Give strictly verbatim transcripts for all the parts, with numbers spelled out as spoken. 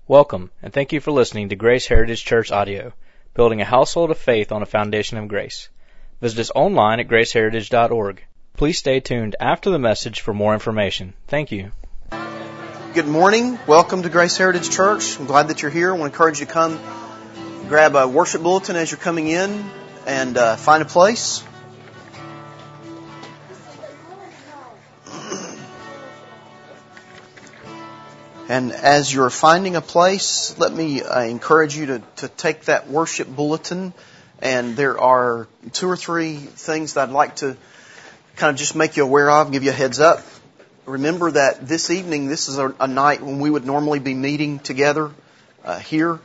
Welcome, and thank you for listening to Grace Heritage Church Audio, building a household of faith on a foundation of grace. Visit us online at grace heritage dot org. Please stay tuned after the message for more information. Thank you. Good morning. Welcome to Grace Heritage Church. I'm glad that you're here. I want to encourage you to come grab a worship bulletin as you're coming in and uh, find a place. And as you're finding a place, let me uh, encourage you to, to take that worship bulletin. And there are two or three things that I'd like to kind of just make you aware of, give you a heads up. Remember that this evening, this is a, a night when we would normally be meeting together uh, here.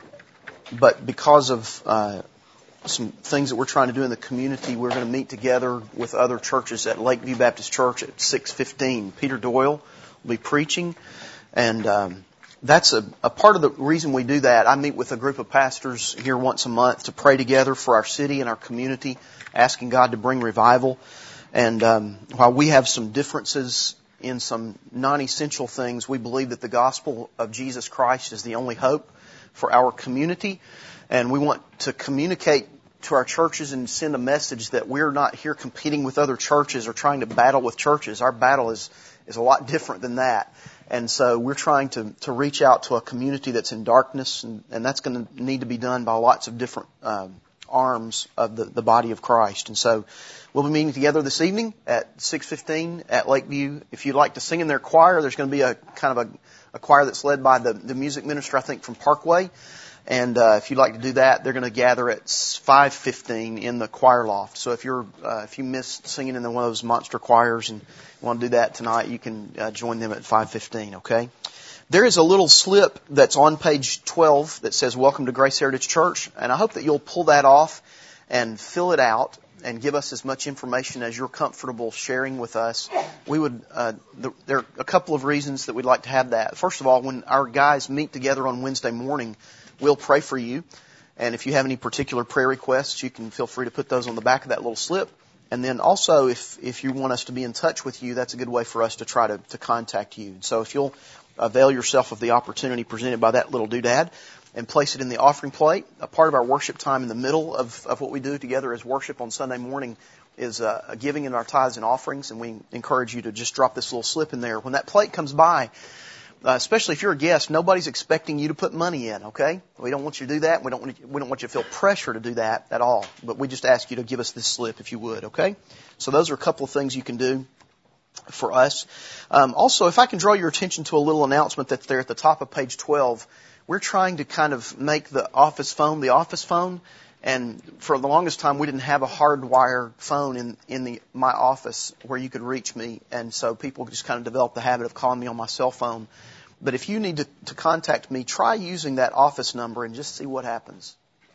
But because of uh, some things that we're trying to do in the community, we're going to meet together with other churches at Lakeview Baptist Church at six fifteen. Peter Doyle will be preaching. And um, that's a, a part of the reason we do that. I meet with a group of pastors here once a month to pray together for our city and our community, asking God to bring revival. And um, while we have some differences in some non-essential things, we believe that the gospel of Jesus Christ is the only hope for our community. And we want to communicate to our churches and send a message that we're not here competing with other churches or trying to battle with churches. Our battle is, is a lot different than that. And so we're trying to, to reach out to a community that's in darkness, and, and that's going to need to be done by lots of different um, arms of the, the body of Christ. And so we'll be meeting together this evening at six fifteen at Lakeview. If you'd like to sing in their choir, there's going to be a kind of a, a choir that's led by the, the music minister, I think, from Parkway. And uh, if you'd like to do that, they're going to gather at five fifteen in the choir loft. So if you're uh, if you missed singing in one of those monster choirs and you want to do that tonight, you can uh, join them at five fifteen. Okay. There is a little slip that's on page twelve that says "Welcome to Grace Heritage Church," and I hope that you'll pull that off and fill it out and give us as much information as you're comfortable sharing with us. We would. Uh, the, there are a couple of reasons that we'd like to have that. First of all, when our guys meet together on Wednesday morning, we'll pray for you. And if you have any particular prayer requests, you can feel free to put those on the back of that little slip. And then also, if, if you want us to be in touch with you, that's a good way for us to try to, to contact you. So if you'll avail yourself of the opportunity presented by that little doodad and place it in the offering plate. A part of our worship time in the middle of, of what we do together as worship on Sunday morning is uh, a giving in our tithes and offerings. And we encourage you to just drop this little slip in there. When that plate comes by, Uh, especially if you're a guest, nobody's expecting you to put money in, okay? We don't want you to do that. We don't want you, we don't want you to feel pressure to do that at all. But we just ask you to give us this slip if you would, okay? So those are a couple of things you can do for us. Um, also, if I can draw your attention to a little announcement that's there at the top of page twelve, we're trying to kind of make the office phone the office phone. And for the longest time, we didn't have a hardwire phone in, in the, my office where you could reach me. And so people just kind of developed the habit of calling me on my cell phone. But if you need to, to contact me, try using that office number and just see what happens.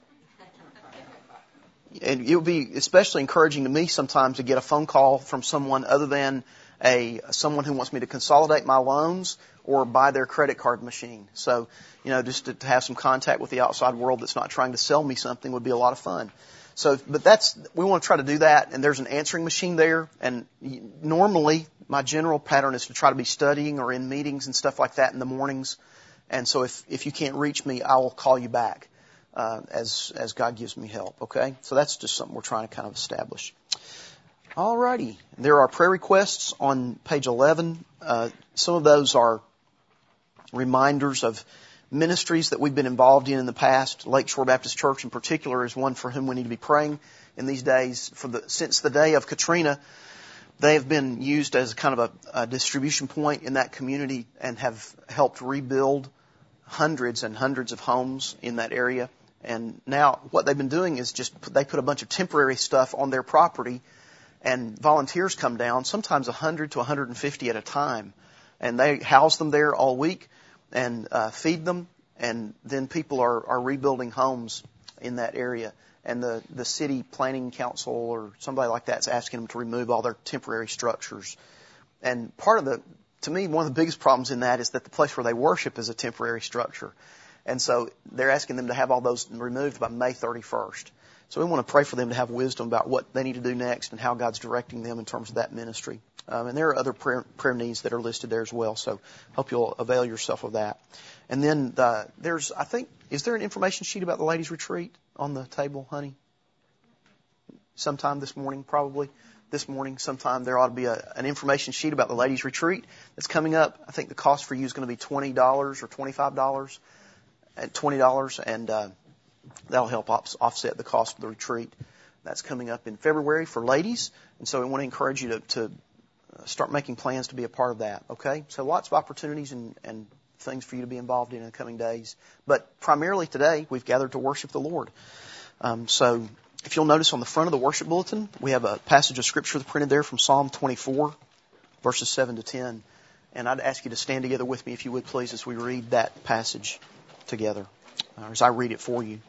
And it would be especially encouraging to me sometimes to get a phone call from someone other than a someone who wants me to consolidate my loans or buy their credit card machine. So, you know, just to, to have some contact with the outside world that's not trying to sell me something would be a lot of fun. So, but that's, we want to try to do that. And there's an answering machine there. And normally my general pattern is to try to be studying or in meetings and stuff like that in the mornings. And so if, if you can't reach me, I will call you back, uh, as, as God gives me help. Okay. So that's just something we're trying to kind of establish. Alrighty. There are prayer requests on page eleven. Uh, some of those are reminders of ministries that we've been involved in in the past. Lakeshore Baptist Church in particular is one for whom we need to be praying in these days. For the, since the day of Katrina, they have been used as kind of a, a distribution point in that community and have helped rebuild hundreds and hundreds of homes in that area. And now what they've been doing is just put, they put a bunch of temporary stuff on their property, and volunteers come down, sometimes one hundred to one hundred fifty at a time. And they house them there all week and uh, feed them. And then people are, are rebuilding homes in that area. And the, the city planning council or somebody like that is asking them to remove all their temporary structures. And part of the, to me, one of the biggest problems in that is that the place where they worship is a temporary structure. And so they're asking them to have all those removed by May thirty-first. So we want to pray for them to have wisdom about what they need to do next and how God's directing them in terms of that ministry. Um, and there are other prayer, prayer needs that are listed there as well. So hope you'll avail yourself of that. And then the, there's, I think, is there an information sheet about the ladies' retreat on the table, honey? Sometime this morning, probably. This morning, sometime, there ought to be a, an information sheet about the ladies' retreat that's coming up. I think the cost for you is going to be twenty dollars or twenty-five dollars. At twenty dollars, and uh, that'll help off- offset the cost of the retreat. That's coming up in February for ladies, and so we want to encourage you to, to start making plans to be a part of that, okay? So lots of opportunities and, and things for you to be involved in in the coming days. But primarily today, we've gathered to worship the Lord. Um, so if you'll notice on the front of the worship bulletin, we have a passage of Scripture printed there from Psalm twenty-four, verses seven to ten. And I'd ask you to stand together with me, if you would please, as we read that passage together, or as I read it for you.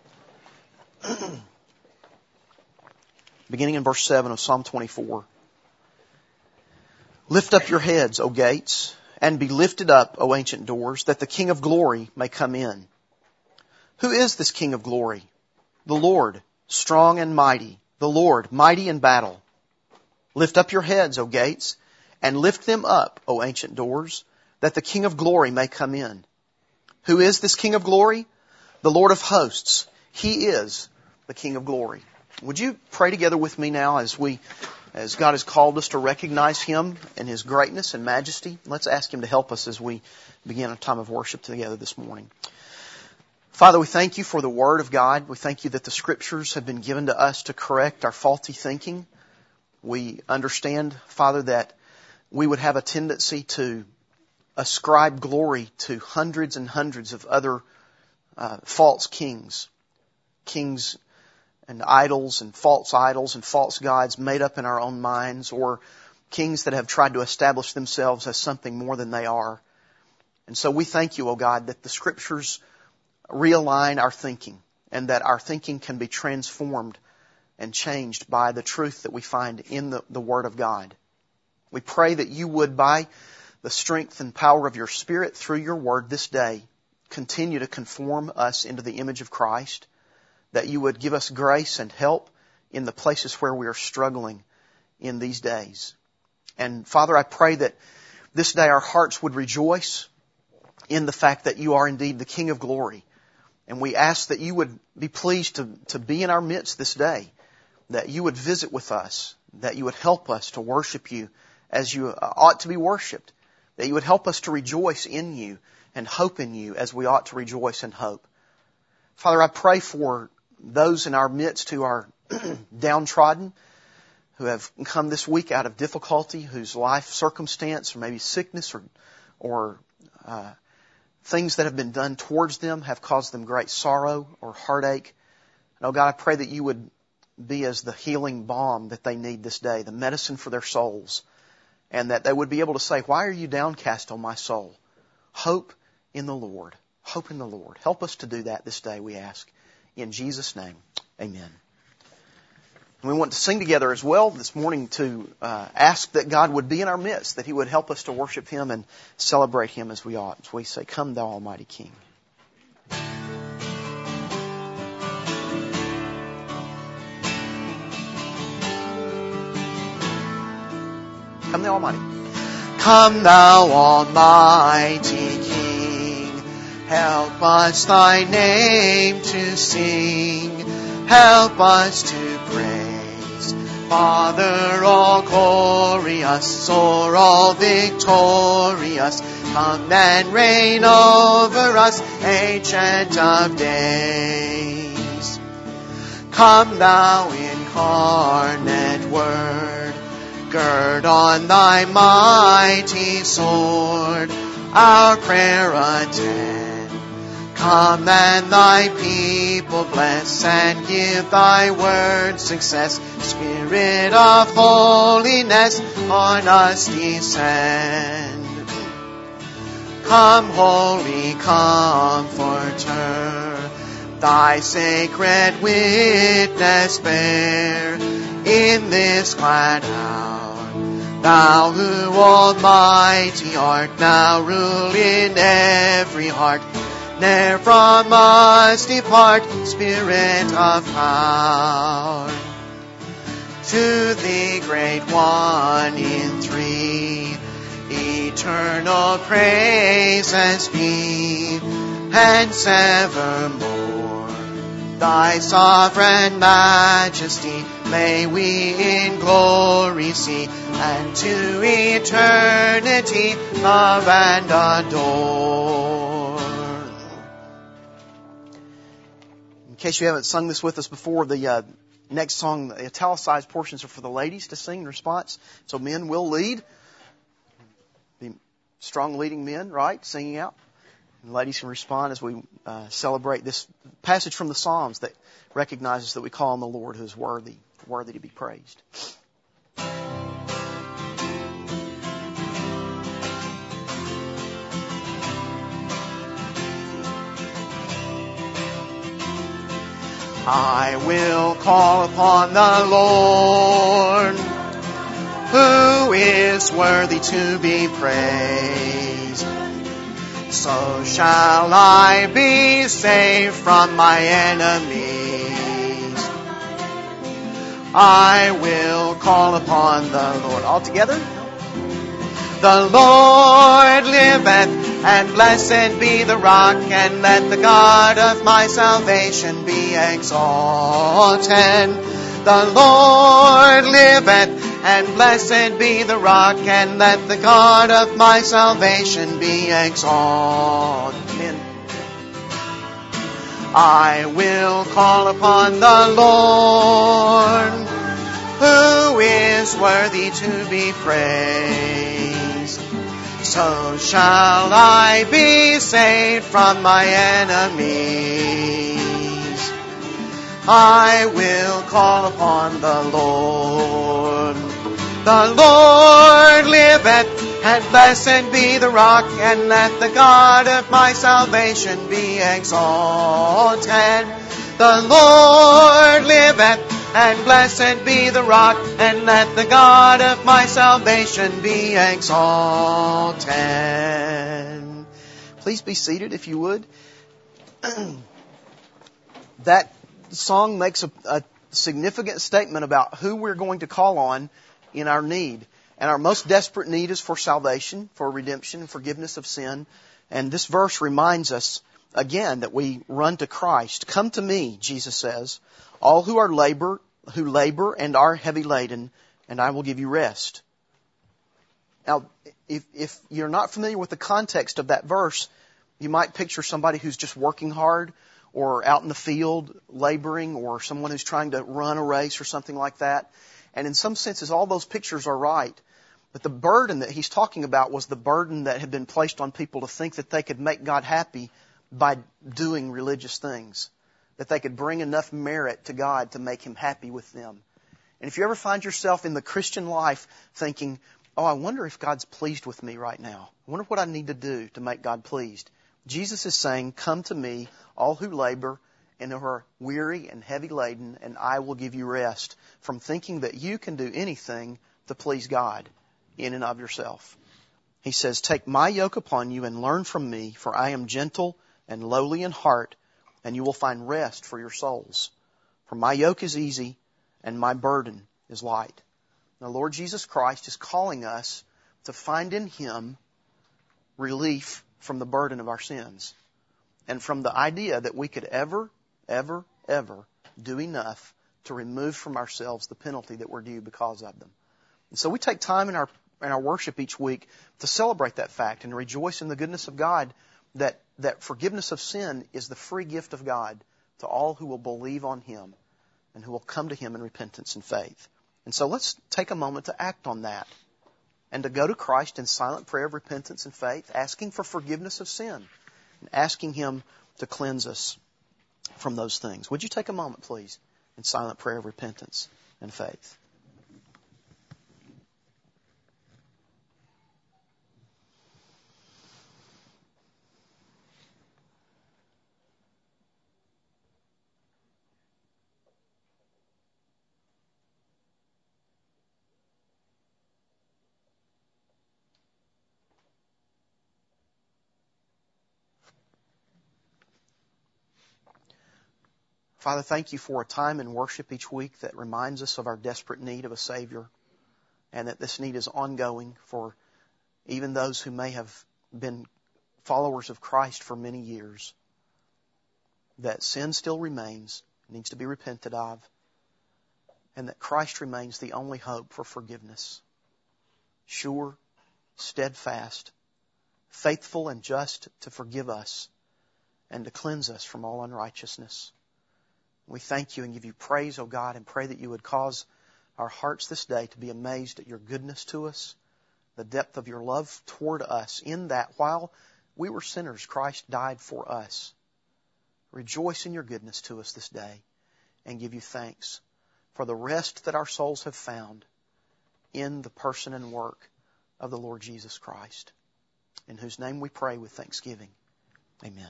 Beginning in verse seven of Psalm twenty-four. Lift up your heads, O gates, and be lifted up, O ancient doors, that the King of glory may come in. Who is this King of glory? The Lord, strong and mighty, the Lord, mighty in battle. Lift up your heads, O gates, and lift them up, O ancient doors, that the King of glory may come in. Who is this King of glory? The Lord of hosts. He is the King of glory. Would you pray together with me now as we, as God has called us to recognize Him and His greatness and majesty? Let's ask Him to help us as we begin a time of worship together this morning. Father, we thank You for the Word of God. We thank You that the Scriptures have been given to us to correct our faulty thinking. We understand, Father, that we would have a tendency to ascribe glory to hundreds and hundreds of other uh, false kings. Kings and idols and false idols and false gods made up in our own minds, or kings that have tried to establish themselves as something more than they are. And so we thank You, O God, that the Scriptures realign our thinking, and that our thinking can be transformed and changed by the truth that we find in the, the Word of God. We pray that You would, by the strength and power of Your Spirit through Your Word this day, continue to conform us into the image of Christ, that You would give us grace and help in the places where we are struggling in these days. And Father, I pray that this day our hearts would rejoice in the fact that You are indeed the King of glory. And we ask that You would be pleased to, to be in our midst this day, that You would visit with us, that You would help us to worship You as You ought to be worshiped, that You would help us to rejoice in You and hope in You as we ought to rejoice and hope. Father, I pray for those in our midst who are downtrodden, who have come this week out of difficulty, whose life circumstance or maybe sickness or, or uh, things that have been done towards them have caused them great sorrow or heartache. And oh God, I pray that You would be as the healing balm that they need this day, the medicine for their souls, and that they would be able to say, why are you downcast, O my soul? Hope in the Lord. Hope in the Lord. Help us to do that this day, we ask. In Jesus' name, amen. And we want to sing together as well this morning to uh, ask that God would be in our midst, that He would help us to worship Him and celebrate Him as we ought. As we say, Come Thou Almighty King. Come Thou Almighty. Come Thou Almighty King, help us Thy name to sing, help us to praise. Father all glorious, o'er all victorious, come and reign over us, Ancient of Days. Come Thou incarnate Word, gird on Thy mighty sword, our prayer attend. Come and Thy people bless, and give Thy word success. Spirit of holiness, on us descend. Come, Holy Comforter, Thy sacred witness bear in this glad hour. Thou who almighty art, now rule in every heart. Ne'er from us depart, Spirit of power. to the great one in three. Eternal praises be, hence evermore. Thy sovereign majesty may we in glory see, and to eternity love and adore. In case you haven't sung this with us before, the uh, next song, the italicized portions are for the ladies to sing in response. So men will lead. Be strong leading men, right? Singing out. And ladies can respond as we uh, celebrate this passage from the Psalms that recognizes that we call on the Lord who is worthy, worthy to be praised. I will call upon the Lord, who is worthy to be praised. So shall I be saved from my enemies. I will call upon the Lord. All together? The Lord liveth, and blessed be the rock, and let the God of my salvation be exalted. The Lord liveth, and blessed be the rock, and let the God of my salvation be exalted. Amen. I will call upon the Lord, who is worthy to be praised. So shall I be saved from my enemies. I will call upon the Lord. The Lord liveth, and blessed be the rock, and let the God of my salvation be exalted. The Lord liveth, and blessed be the rock, and let the God of my salvation be exalted. Please be seated if you would. That song makes a, a significant statement about who we're going to call on in our need. And our most desperate need is for salvation, for redemption, and forgiveness of sin. And this verse reminds us again that we run to Christ. Come to me, Jesus says, all who are labor, who labor and are heavy laden, and I will give you rest. Now, if, if you're not familiar with the context of that verse, you might picture somebody who's just working hard, or out in the field laboring, or someone who's trying to run a race or something like that. And in some senses, all those pictures are right. But the burden that he's talking about was the burden that had been placed on people to think that they could make God happy by doing religious things. That they could bring enough merit to God to make Him happy with them. And if you ever find yourself in the Christian life thinking, oh, I wonder if God's pleased with me right now. I wonder what I need to do to make God pleased. Jesus is saying, come to me, all who labor and who are weary and heavy laden, and I will give you rest from thinking that you can do anything to please God in and of yourself. He says, take my yoke upon you and learn from me, for I am gentle and lowly in heart, and you will find rest for your souls. For my yoke is easy and my burden is light. The Lord Jesus Christ is calling us to find in Him relief from the burden of our sins and from the idea that we could ever, ever, ever do enough to remove from ourselves the penalty that we're due because of them. And so we take time in our in our worship each week to celebrate that fact and rejoice in the goodness of God, that, that forgiveness of sin is the free gift of God to all who will believe on Him and who will come to Him in repentance and faith. And so let's take a moment to act on that and to go to Christ in silent prayer of repentance and faith, asking for forgiveness of sin and asking Him to cleanse us from those things. Would you take a moment, please, in silent prayer of repentance and faith? Father, thank you for a time in worship each week that reminds us of our desperate need of a Savior, and that this need is ongoing for even those who may have been followers of Christ for many years. That sin still remains, needs to be repented of, and that Christ remains the only hope for forgiveness. Sure, steadfast, faithful and just to forgive us and to cleanse us from all unrighteousness. We thank you and give you praise, O God, and pray that you would cause our hearts this day to be amazed at your goodness to us, the depth of your love toward us, in that while we were sinners, Christ died for us. Rejoice in your goodness to us this day and give you thanks for the rest that our souls have found in the person and work of the Lord Jesus Christ, in whose name we pray with thanksgiving. Amen.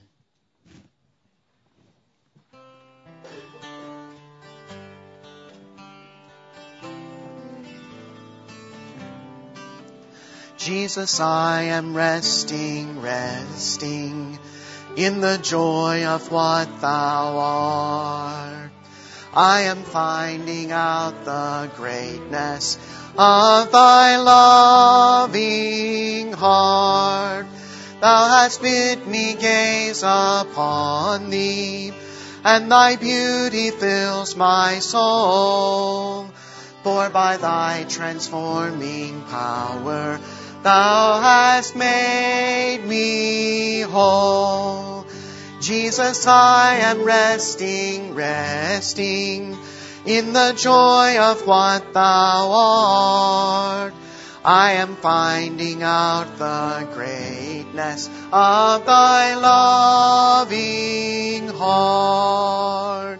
Jesus, I am resting, resting in the joy of what thou art. I am finding out the greatness of thy loving heart. Thou hast bid me gaze upon thee, and thy beauty fills my soul. For by thy transforming power thou hast made me whole. Jesus, I am resting, resting in the joy of what thou art. I am finding out the greatness of thy loving heart.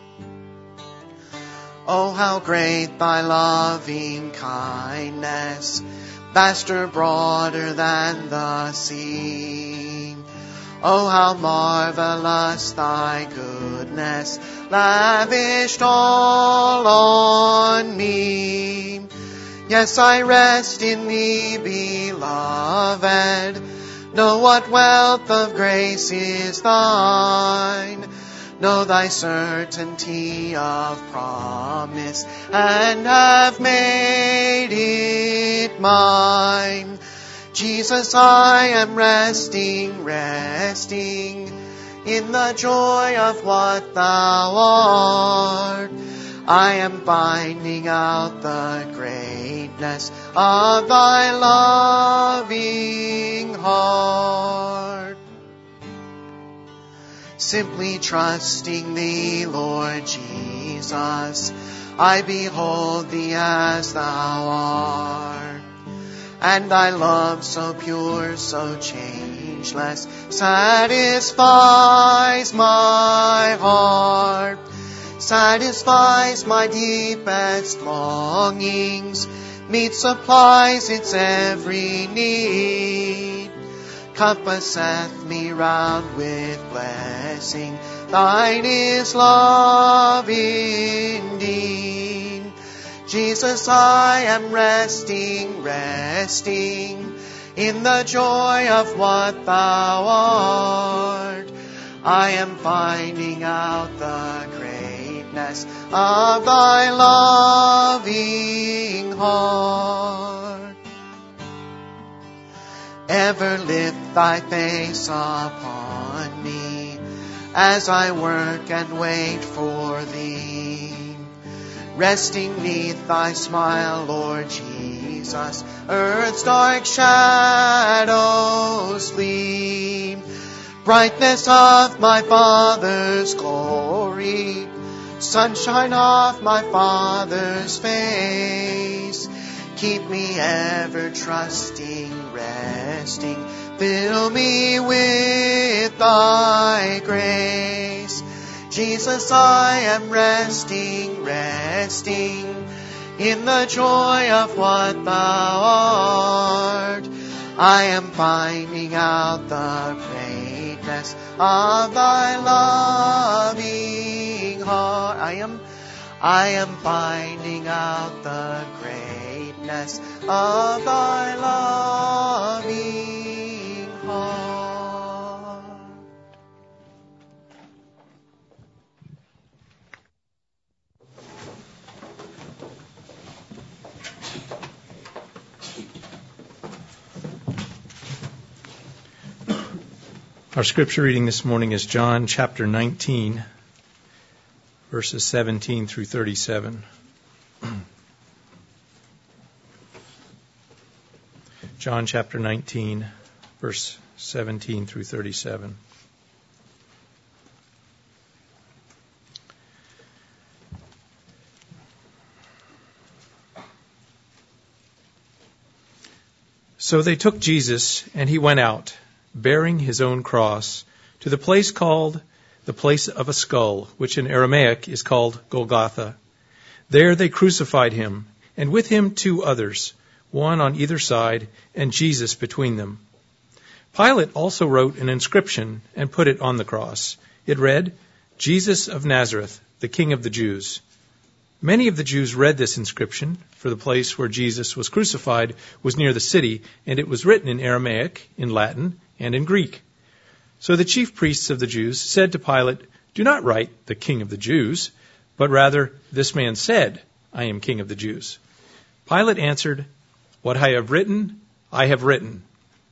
Oh, how great thy loving kindness, vaster, broader than the sea. Oh, how marvelous thy goodness, lavished all on me. Yes, I rest in thee, beloved. Know what wealth of grace is thine. Know thy certainty of promise, and have made it mine. Jesus, I am resting, resting in the joy of what thou art. I am finding out the greatness of thy loving heart. Simply trusting thee, Lord Jesus, I behold thee as thou art. And thy love so pure, so changeless, satisfies my heart, satisfies my deepest longings, meets, supplies its every need, compasseth me round with blessing. Thine is love indeed. Jesus, I am resting, resting in the joy of what thou art. I am finding out the greatness of thy loving heart. Ever lift thy face upon me as I work and wait for thee. Resting neath thy smile, Lord Jesus, earth's dark shadows flee. Brightness of my Father's glory, sunshine of my Father's face. Keep me ever trusting, resting, fill me with thy grace. Jesus, I am resting, resting in the joy of what thou art. I am finding out the greatness of thy loving heart. I am, I am finding out the greatness of thy loving heart. Our scripture reading this morning is John chapter nineteen, verses seventeen through thirty-seven. John chapter nineteen, verse seventeen through thirty-seven. So they took Jesus, and he went out, bearing his own cross, to the place called the place of a skull, which in Aramaic is called Golgotha. There they crucified him, and with him two others, one on either side, and Jesus between them. Pilate also wrote an inscription and put it on the cross. It read, Jesus of Nazareth, the King of the Jews. Many of the Jews read this inscription, for the place where Jesus was crucified was near the city, and it was written in Aramaic, in Latin, and in Greek. So the chief priests of the Jews said to Pilate, Do not write, the King of the Jews, but rather, this man said, I am King of the Jews. Pilate answered, What I have written, I have written.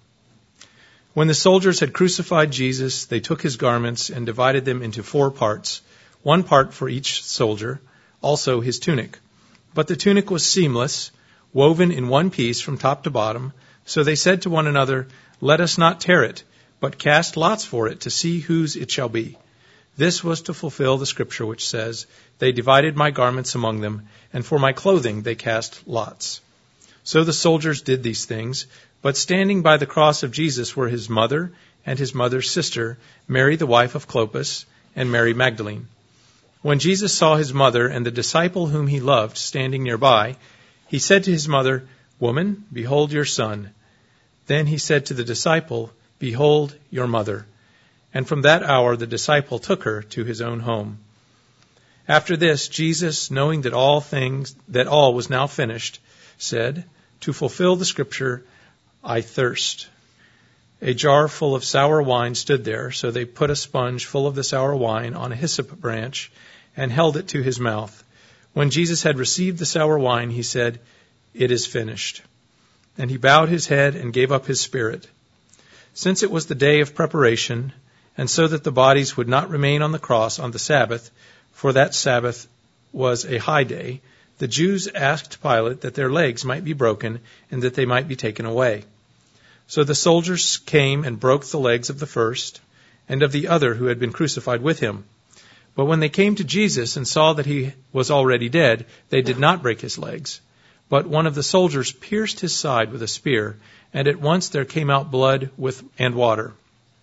When the soldiers had crucified Jesus, they took his garments and divided them into four parts, one part for each soldier, also his tunic. But the tunic was seamless, woven in one piece from top to bottom. So they said to one another, Let us not tear it, but cast lots for it to see whose it shall be. This was to fulfill the scripture which says, They divided my garments among them, and for my clothing they cast lots. So the soldiers did these things, but standing by the cross of Jesus were his mother and his mother's sister, Mary the wife of Clopas, and Mary Magdalene. When Jesus saw his mother and the disciple whom he loved standing nearby, he said to his mother, Woman, behold your son. Then he said to the disciple, Behold your mother. And from that hour the disciple took her to his own home. After this, Jesus, knowing that all things, that all was now finished, said, To fulfill the scripture, I thirst. A jar full of sour wine stood there, so they put a sponge full of the sour wine on a hyssop branch and held it to his mouth. When Jesus had received the sour wine, he said, It is finished. And he bowed his head and gave up his spirit. Since it was the day of preparation, and so that the bodies would not remain on the cross on the Sabbath, for that Sabbath was a high day, the Jews asked Pilate that their legs might be broken and that they might be taken away. So the soldiers came and broke the legs of the first and of the other who had been crucified with him. But when they came to Jesus and saw that he was already dead, they did not break his legs. But one of the soldiers pierced his side with a spear, and at once there came out blood with and water.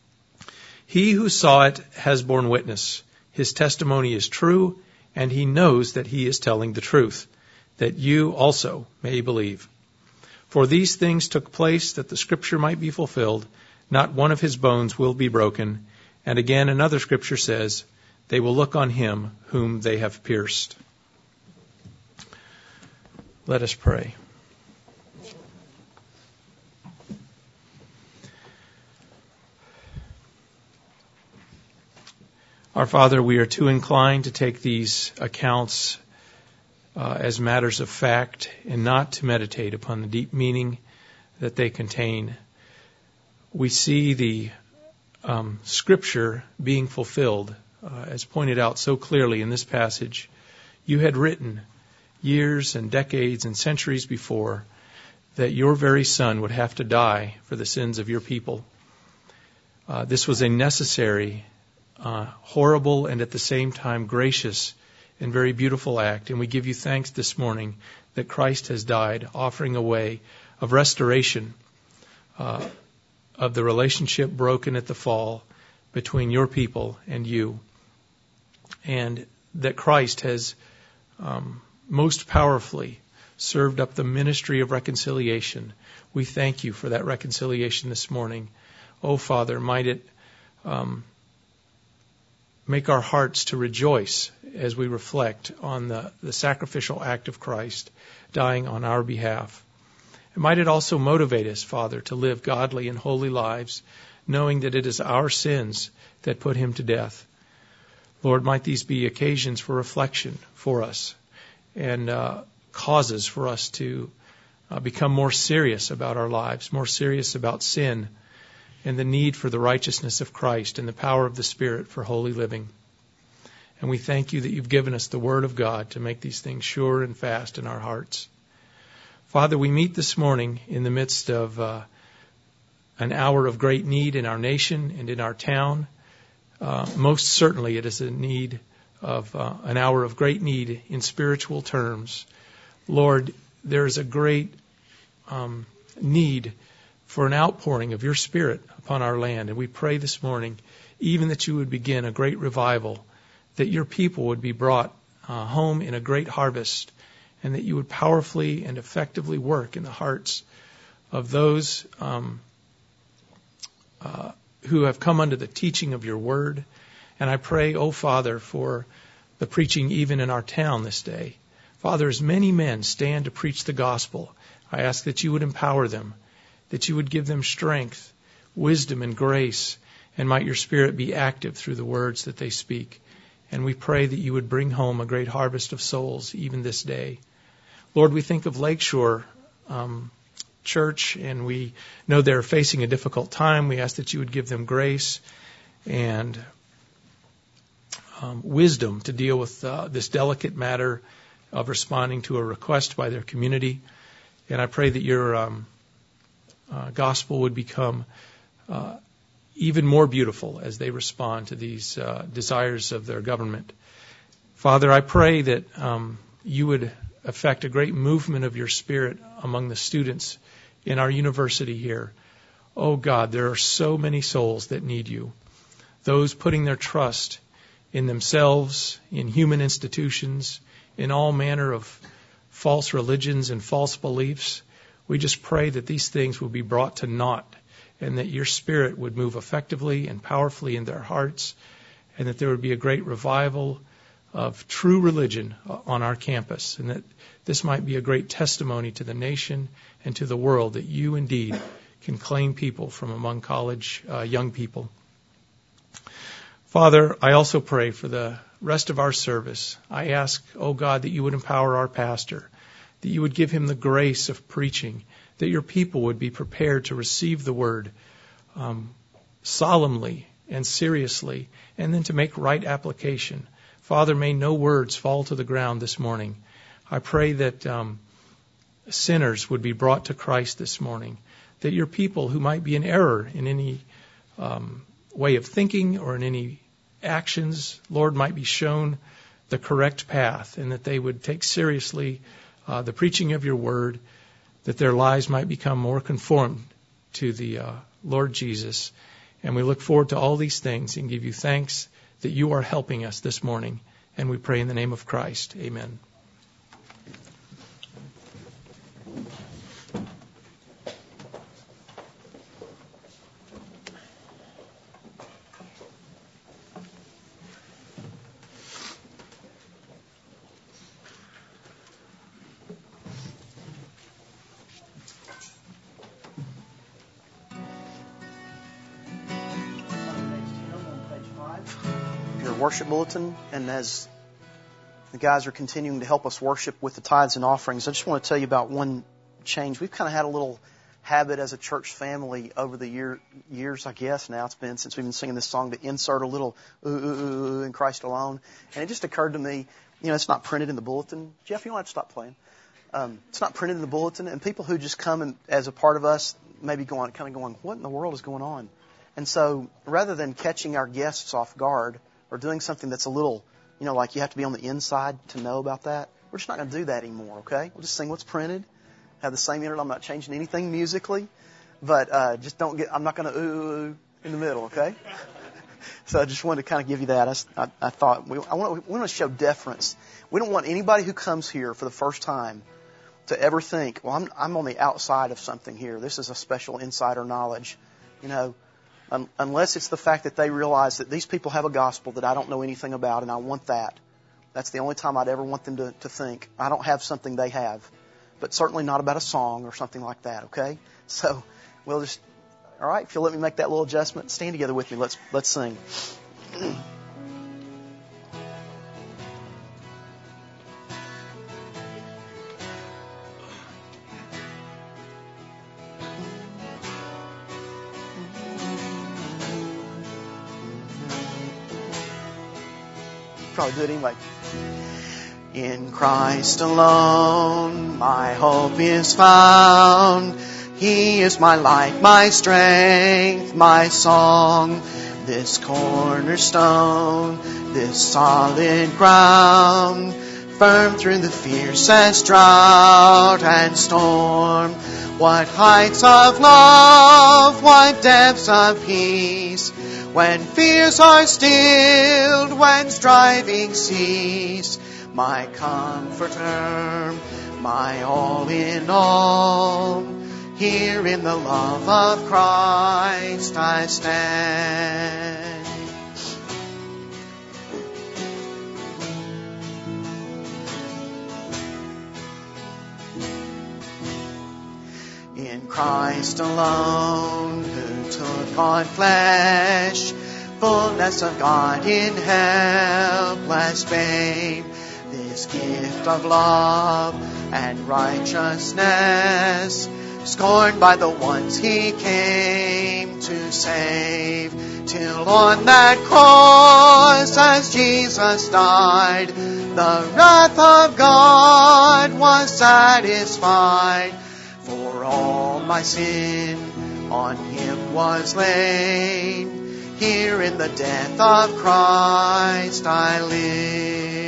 He who saw it has borne witness. His testimony is true, and he knows that he is telling the truth, that you also may believe. For these things took place that the scripture might be fulfilled. Not one of his bones will be broken. And again, another scripture says, They will look on him whom they have pierced. Let us pray. Our Father, we are too inclined to take these accounts uh, as matters of fact and not to meditate upon the deep meaning that they contain. We see the um, Scripture being fulfilled, uh, as pointed out so clearly in this passage. You had written years and decades and centuries before that your very Son would have to die for the sins of your people. Uh, this was a necessary, uh, horrible, and at the same time gracious and very beautiful act. And we give you thanks this morning that Christ has died, offering a way of restoration uh, of the relationship broken at the fall between your people and you. And that Christ has um, most powerfully served up the ministry of reconciliation. We thank you for that reconciliation this morning. Oh, Father, might it um, make our hearts to rejoice as we reflect on the, the sacrificial act of Christ dying on our behalf. And might it also motivate us, Father, to live godly and holy lives, knowing that it is our sins that put him to death. Lord, might these be occasions for reflection for us and uh, causes for us to uh, become more serious about our lives, more serious about sin, and the need for the righteousness of Christ and the power of the Spirit for holy living. And we thank you that you've given us the Word of God to make these things sure and fast in our hearts. Father, we meet this morning in the midst of uh, an hour of great need in our nation and in our town. Uh, most certainly it is a need of uh, an hour of great need in spiritual terms. Lord, there is a great um, need for an outpouring of your Spirit upon our land. And we pray this morning even that you would begin a great revival, that your people would be brought uh, home in a great harvest, and that you would powerfully and effectively work in the hearts of those um, uh, who have come under the teaching of your word. And I pray, oh Father, for the preaching even in our town this day. Father, as many men stand to preach the gospel, I ask that you would empower them, that you would give them strength, wisdom, and grace, and might your Spirit be active through the words that they speak. And we pray that you would bring home a great harvest of souls even this day. Lord, we think of Lakeshore um, Church, and we know they're facing a difficult time. We ask that you would give them grace and um, wisdom to deal with uh, this delicate matter of responding to a request by their community. And I pray that your um, uh, gospel would become uh, even more beautiful as they respond to these uh, desires of their government. Father, I pray that um, you would effect a great movement of your Spirit among the students in our university here. Oh God, there are so many souls that need you. Those putting their trust in themselves, in human institutions, in all manner of false religions and false beliefs. We just pray that these things will be brought to naught, and that your Spirit would move effectively and powerfully in their hearts, and that there would be a great revival of true religion on our campus, and that this might be a great testimony to the nation and to the world that you indeed can claim people from among college uh, young people. Father, I also pray for the rest of our service. I ask, oh God, that you would empower our pastor, that you would give him the grace of preaching, that your people would be prepared to receive the word um, solemnly and seriously, and then to make right application. Father, may no words fall to the ground this morning. I pray that um, sinners would be brought to Christ this morning, that your people who might be in error in any um, way of thinking or in any actions, Lord, might be shown the correct path, and that they would take seriously uh, the preaching of your word, that their lives might become more conformed to the uh, Lord Jesus. And we look forward to all these things and give you thanks that you are helping us this morning. And we pray in the name of Christ. Amen. Worship bulletin, and as the guys are continuing to help us worship with the tithes and offerings, I just want to tell you about one change. We've kind of had a little habit as a church family over the year, years, I guess now it's been since we've been singing this song, to insert a little ooh, ooh, ooh, ooh in Christ alone. And it just occurred to me, you know, it's not printed in the bulletin. Jeff, you don't have to stop playing. Um, it's not printed in the bulletin, and people who just come and, as a part of us, maybe going, kind of going, what in the world is going on? And so rather than catching our guests off guard, or doing something that's a little, you know, like you have to be on the inside to know about that, we're just not going to do that anymore, okay? We'll just sing what's printed, have the same interval. I'm not changing anything musically, but uh, just don't get, I'm not going to ooh, ooh, ooh in the middle, okay? So I just wanted to kind of give you that. I, I, I thought we, I want, we want to show deference. We don't want anybody who comes here for the first time to ever think, well, I'm, I'm on the outside of something here. This is a special insider knowledge, you know. Um, unless it's the fact that they realize that these people have a gospel that I don't know anything about, and I want that. That's the only time I'd ever want them to, to think, I don't have something they have. But certainly not about a song or something like that, okay? So we'll just, all right, if you'll let me make that little adjustment, stand together with me. Let's, let's sing. probably do it anyway. In Christ alone, my hope is found. He is my light, my strength, my song. This cornerstone, this solid ground, firm through the fiercest drought and storm. What heights of love, what depths of peace, when fears are stilled, when striving cease. My comforter, my all in all, here in the love of Christ I stand. In Christ alone, who took on flesh, fullness of God in helpless babe, this gift of love and righteousness, scorned by the ones He came to save, till on that cross as Jesus died, the wrath of God was satisfied. For all my sin on Him was laid, here in the death of Christ I live.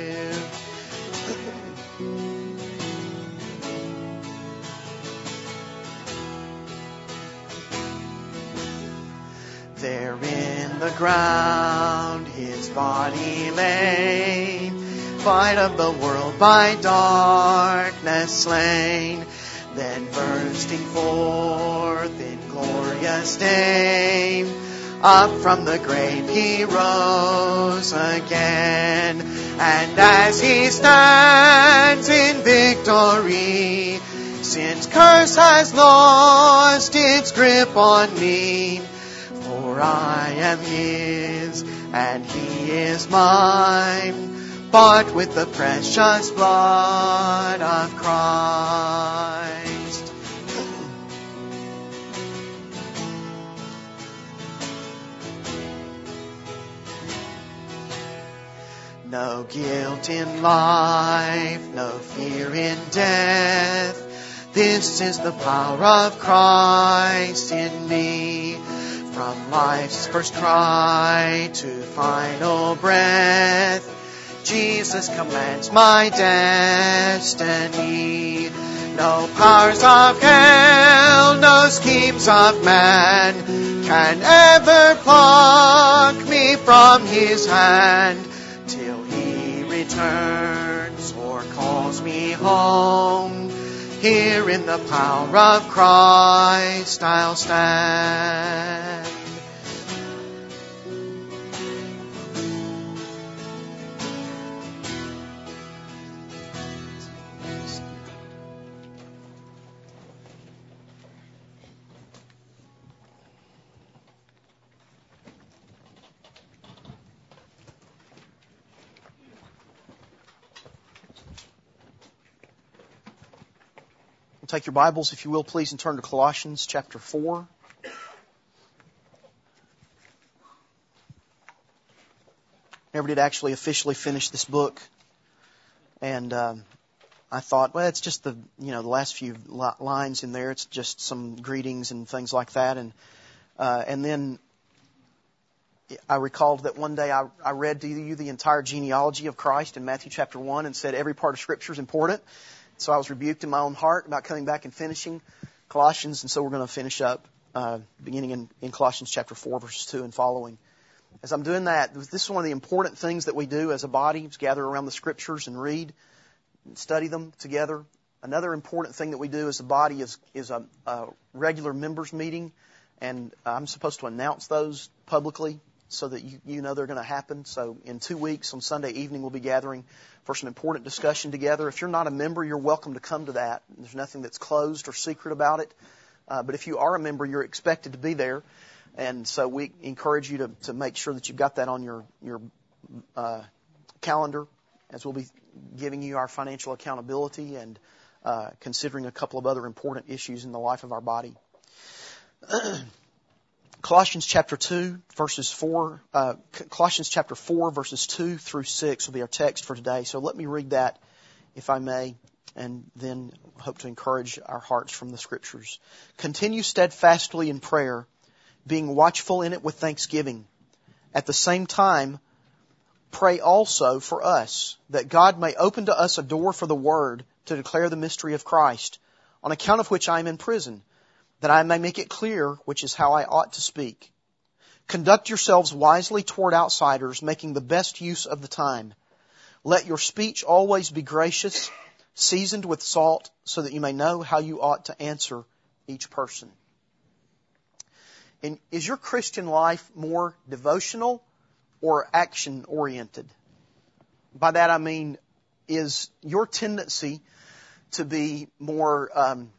There in the ground His body lay, light of the world by darkness slain. Then bursting forth in glorious day, up from the grave He rose again. And as He stands in victory, sin's curse has lost its grip on me. For I am His, and He is mine, bought with the precious blood of Christ. No guilt in life, no fear in death. This is the power of Christ in me. From life's first cry to final breath, Jesus commands my destiny. No powers of hell, no schemes of man can ever pluck me from His hand. Till He returns or calls me home, here in the power of Christ I'll stand. Take your Bibles, if you will, please, and turn to Colossians chapter four. Never did actually officially finish this book, and um, I thought, well, it's just the you know the last few li- lines in there. It's just some greetings and things like that, and uh, and then I recalled that one day I, I read to you the entire genealogy of Christ in Matthew chapter one, and said every part of Scripture is important. So I was rebuked in my own heart about coming back and finishing Colossians, and so we're going to finish up uh, beginning in, in Colossians chapter four, verses two and following. As I'm doing that, this is one of the important things that we do as a body, is gather around the Scriptures and read and study them together. Another important thing that we do as a body is, is a, a regular members meeting, and I'm supposed to announce those publicly so that you, you know they're going to happen. So in two weeks on Sunday evening, we'll be gathering for some important discussion together. If you're not a member, you're welcome to come to that. There's nothing that's closed or secret about it. Uh, but if you are a member, you're expected to be there. And so we encourage you to, to make sure that you've got that on your, your uh, calendar, as we'll be giving you our financial accountability and uh, considering a couple of other important issues in the life of our body. Colossians chapter two, verses four, uh, Colossians chapter four, verses two through six will be our text for today. So let me read that, if I may, and then hope to encourage our hearts from the Scriptures. Continue steadfastly in prayer, being watchful in it with thanksgiving. At the same time, pray also for us, that God may open to us a door for the Word to declare the mystery of Christ, on account of which I am in prison, that I may make it clear which is how I ought to speak. Conduct yourselves wisely toward outsiders, making the best use of the time. Let your speech always be gracious, seasoned with salt, so that you may know how you ought to answer each person. And is your Christian life more devotional or action-oriented? By that I mean, is your tendency to be more um,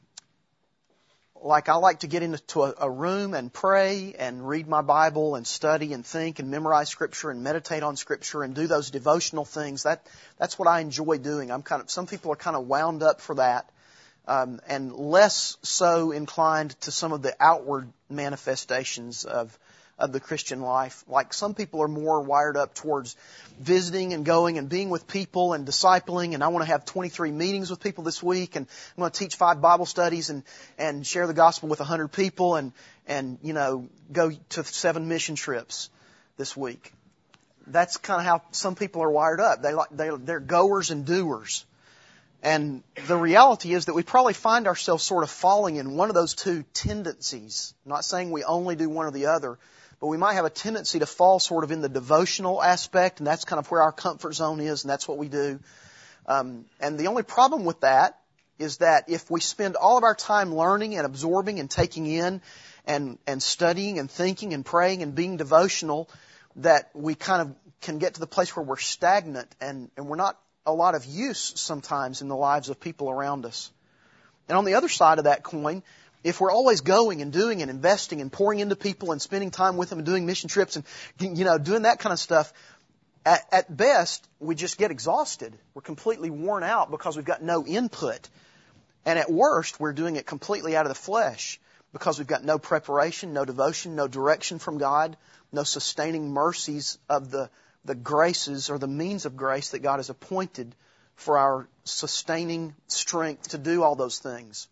like I like to get into a, a room and pray and read my Bible and study and think and memorize Scripture and meditate on Scripture and do those devotional things. That that's what I enjoy doing. I'm kind of some people are kind of wound up for that, um, and less so inclined to some of the outward manifestations of of the Christian life. Like some people are more wired up towards visiting and going and being with people and discipling, and I want to have twenty-three meetings with people this week, and I'm going to teach five Bible studies and, and share the gospel with one hundred people and, and, you know, go to seven mission trips this week. That's kind of how some people are wired up. They like, they, they're goers and doers. And the reality is that we probably find ourselves sort of falling in one of those two tendencies. I'm not saying we only do one or the other, but we might have a tendency to fall sort of in the devotional aspect, and that's kind of where our comfort zone is, and that's what we do. Um, and the only problem with that is that if we spend all of our time learning and absorbing and taking in and, and studying and thinking and praying and being devotional, that we kind of can get to the place where we're stagnant and, and we're not a lot of use sometimes in the lives of people around us. And on the other side of that coin, if we're always going and doing and investing and pouring into people and spending time with them and doing mission trips and, you know, doing that kind of stuff, at, at best, we just get exhausted. We're completely worn out because we've got no input. And at worst, we're doing it completely out of the flesh because we've got no preparation, no devotion, no direction from God, no sustaining mercies of the, the graces or the means of grace that God has appointed for our sustaining strength to do all those things.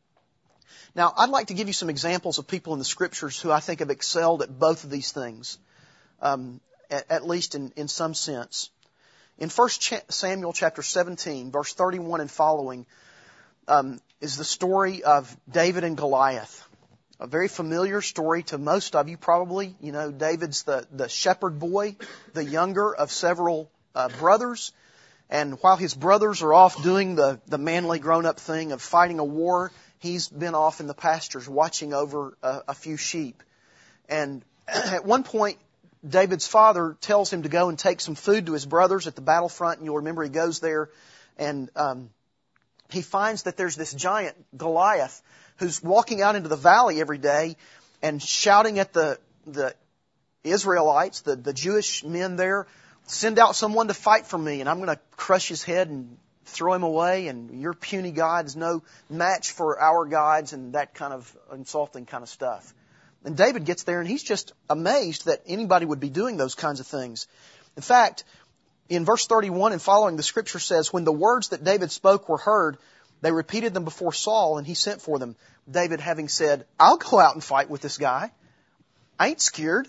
Now, I'd like to give you some examples of people in the Scriptures who I think have excelled at both of these things, um, at, at least in, in some sense. In First Samuel chapter seventeen, verse thirty-one and following, um, is the story of David and Goliath. A very familiar story to most of you probably. You know, David's the, the shepherd boy, the younger of several uh, brothers. And while his brothers are off doing the, the manly grown-up thing of fighting a war, he's been off in the pastures watching over a, a few sheep. And at one point, David's father tells him to go and take some food to his brothers at the battlefront. And you'll remember he goes there and um, he finds that there's this giant Goliath who's walking out into the valley every day and shouting at the, the Israelites, the, the Jewish men there, send out someone to fight for me and I'm going to crush his head and throw him away, and your puny God is no match for our gods, and that kind of insulting kind of stuff. And David gets there and he's just amazed that anybody would be doing those kinds of things. In fact, in verse thirty-one and following, the Scripture says, when the words that David spoke were heard, they repeated them before Saul, and he sent for them. David having said, I'll go out and fight with this guy. I ain't scared.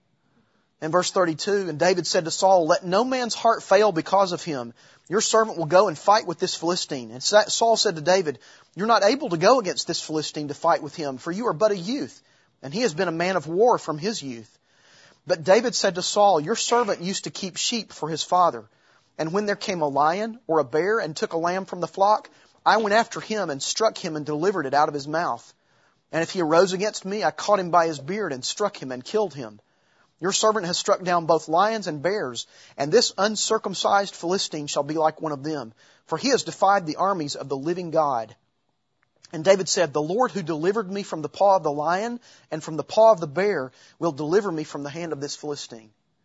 In verse thirty-two, and David said to Saul, let no man's heart fail because of him. Your servant will go and fight with this Philistine. And Saul said to David, you're not able to go against this Philistine to fight with him, for you are but a youth, and he has been a man of war from his youth. But David said to Saul, your servant used to keep sheep for his father. And when there came a lion or a bear and took a lamb from the flock, I went after him and struck him and delivered it out of his mouth. And if he arose against me, I caught him by his beard and struck him and killed him. Your servant has struck down both lions and bears, and this uncircumcised Philistine shall be like one of them, for he has defied the armies of the living God. And David said, the Lord who delivered me from the paw of the lion and from the paw of the bear will deliver me from the hand of this Philistine.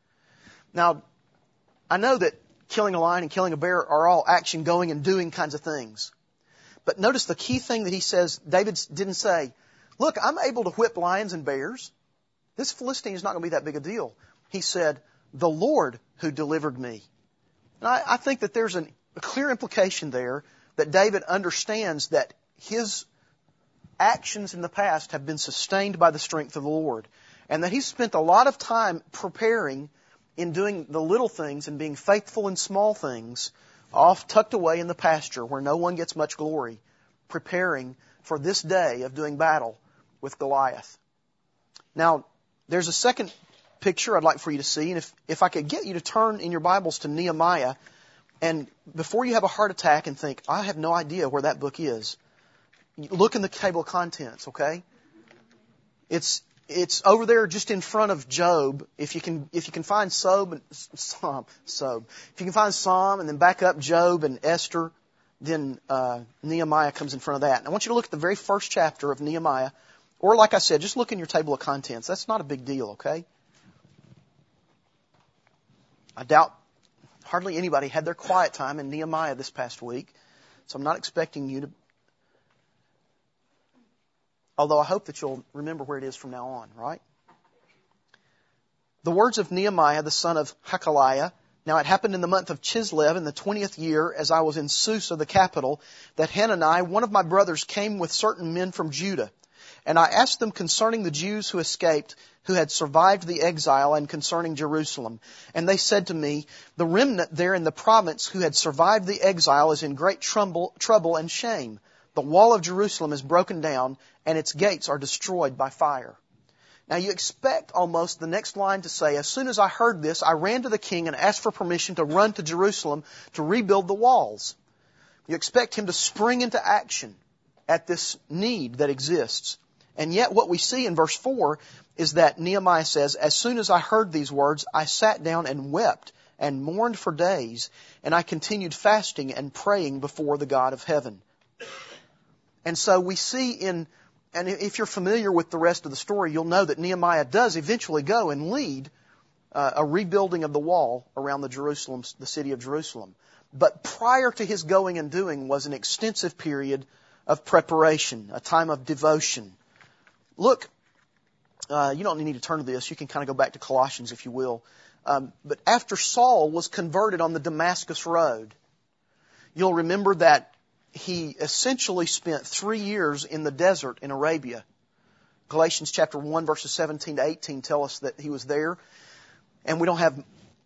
Now, I know that killing a lion and killing a bear are all action going and doing kinds of things. But notice the key thing that he says, David didn't say, look, I'm able to whip lions and bears. This Philistine is not going to be that big a deal. He said, the Lord who delivered me. And I, I think that there's an, a clear implication there that David understands that his actions in the past have been sustained by the strength of the Lord. And that he's spent a lot of time preparing in doing the little things and being faithful in small things, off tucked away in the pasture where no one gets much glory, preparing for this day of doing battle with Goliath. Now, there's a second picture I'd like for you to see, and if, if I could get you to turn in your Bibles to Nehemiah, and before you have a heart attack and think, I have no idea where that book is, look in the table of contents, okay? It's it's over there just in front of Job. If you can if you can find Sob and Psalm, Sob. If you can find Psalm and then back up Job and Esther, then uh, Nehemiah comes in front of that. And I want you to look at the very first chapter of Nehemiah, or like I said, just look in your table of contents. That's not a big deal, okay? I doubt hardly anybody had their quiet time in Nehemiah this past week, so I'm not expecting you to. Although I hope that you'll remember where it is from now on, right? The words of Nehemiah, the son of Hakaliah. Now it happened in the month of Chislev in the twentieth year, as I was in Susa, the capital, that Hanani, one of my brothers, came with certain men from Judah. And I asked them concerning the Jews who escaped, who had survived the exile, and concerning Jerusalem. And they said to me, the remnant there in the province who had survived the exile is in great trouble, trouble and shame. The wall of Jerusalem is broken down, and its gates are destroyed by fire. Now you expect almost the next line to say, as soon as I heard this, I ran to the king and asked for permission to run to Jerusalem to rebuild the walls. You expect him to spring into action at this need that exists. And yet what we see in verse four is that Nehemiah says, as soon as I heard these words, I sat down and wept and mourned for days, and I continued fasting and praying before the God of heaven. And so we see in, and if you're familiar with the rest of the story, you'll know that Nehemiah does eventually go and lead uh, a rebuilding of the wall around the Jerusalem, the city of Jerusalem. But prior to his going and doing was an extensive period of preparation, a time of devotion. Look, uh, you don't need to turn to this. You can kind of go back to Colossians if you will. Um, but after Saul was converted on the Damascus Road, you'll remember that he essentially spent three years in the desert in Arabia. Galatians chapter one verses seventeen to eighteen tell us that he was there. And we don't have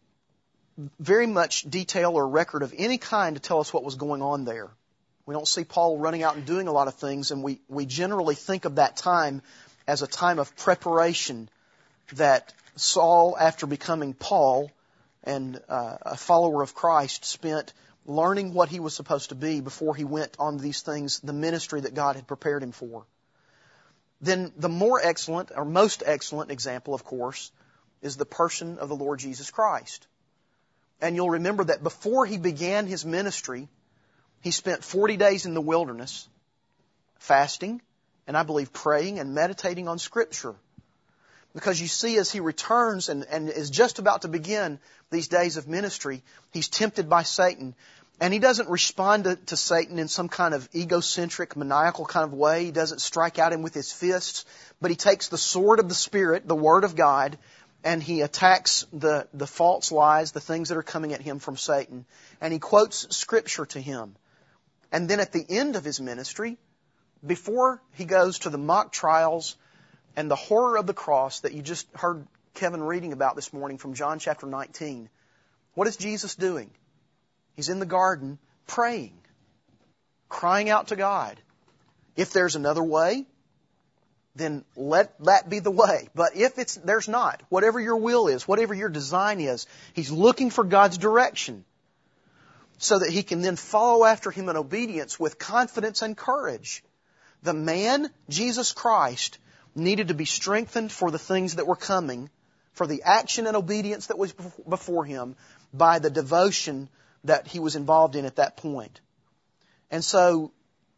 very much detail or record of any kind to tell us what was going on there. We don't see Paul running out and doing a lot of things, and we, we generally think of that time as a time of preparation that Saul, after becoming Paul and uh, a follower of Christ, spent learning what he was supposed to be before he went on these things, the ministry that God had prepared him for. Then the more excellent, or most excellent example, of course, is the person of the Lord Jesus Christ. And you'll remember that before he began his ministry, he spent forty days in the wilderness, fasting, and I believe praying and meditating on Scripture. Because you see, as he returns and, and is just about to begin these days of ministry, he's tempted by Satan. And he doesn't respond to, to Satan in some kind of egocentric, maniacal kind of way. He doesn't strike at him with his fists. But he takes the sword of the Spirit, the Word of God, and he attacks the, the false lies, the things that are coming at him from Satan. And he quotes Scripture to him. And then at the end of his ministry, before he goes to the mock trials and the horror of the cross that you just heard Kevin reading about this morning from John chapter nineteen, what is Jesus doing? He's in the garden praying, crying out to God. If there's another way, then let that be the way. But if it's there's not, whatever your will is, whatever your design is, he's looking for God's direction so that he can then follow after him in obedience with confidence and courage. The man, Jesus Christ, needed to be strengthened for the things that were coming, for the action and obedience that was before him, by the devotion that he was involved in at that point. And so,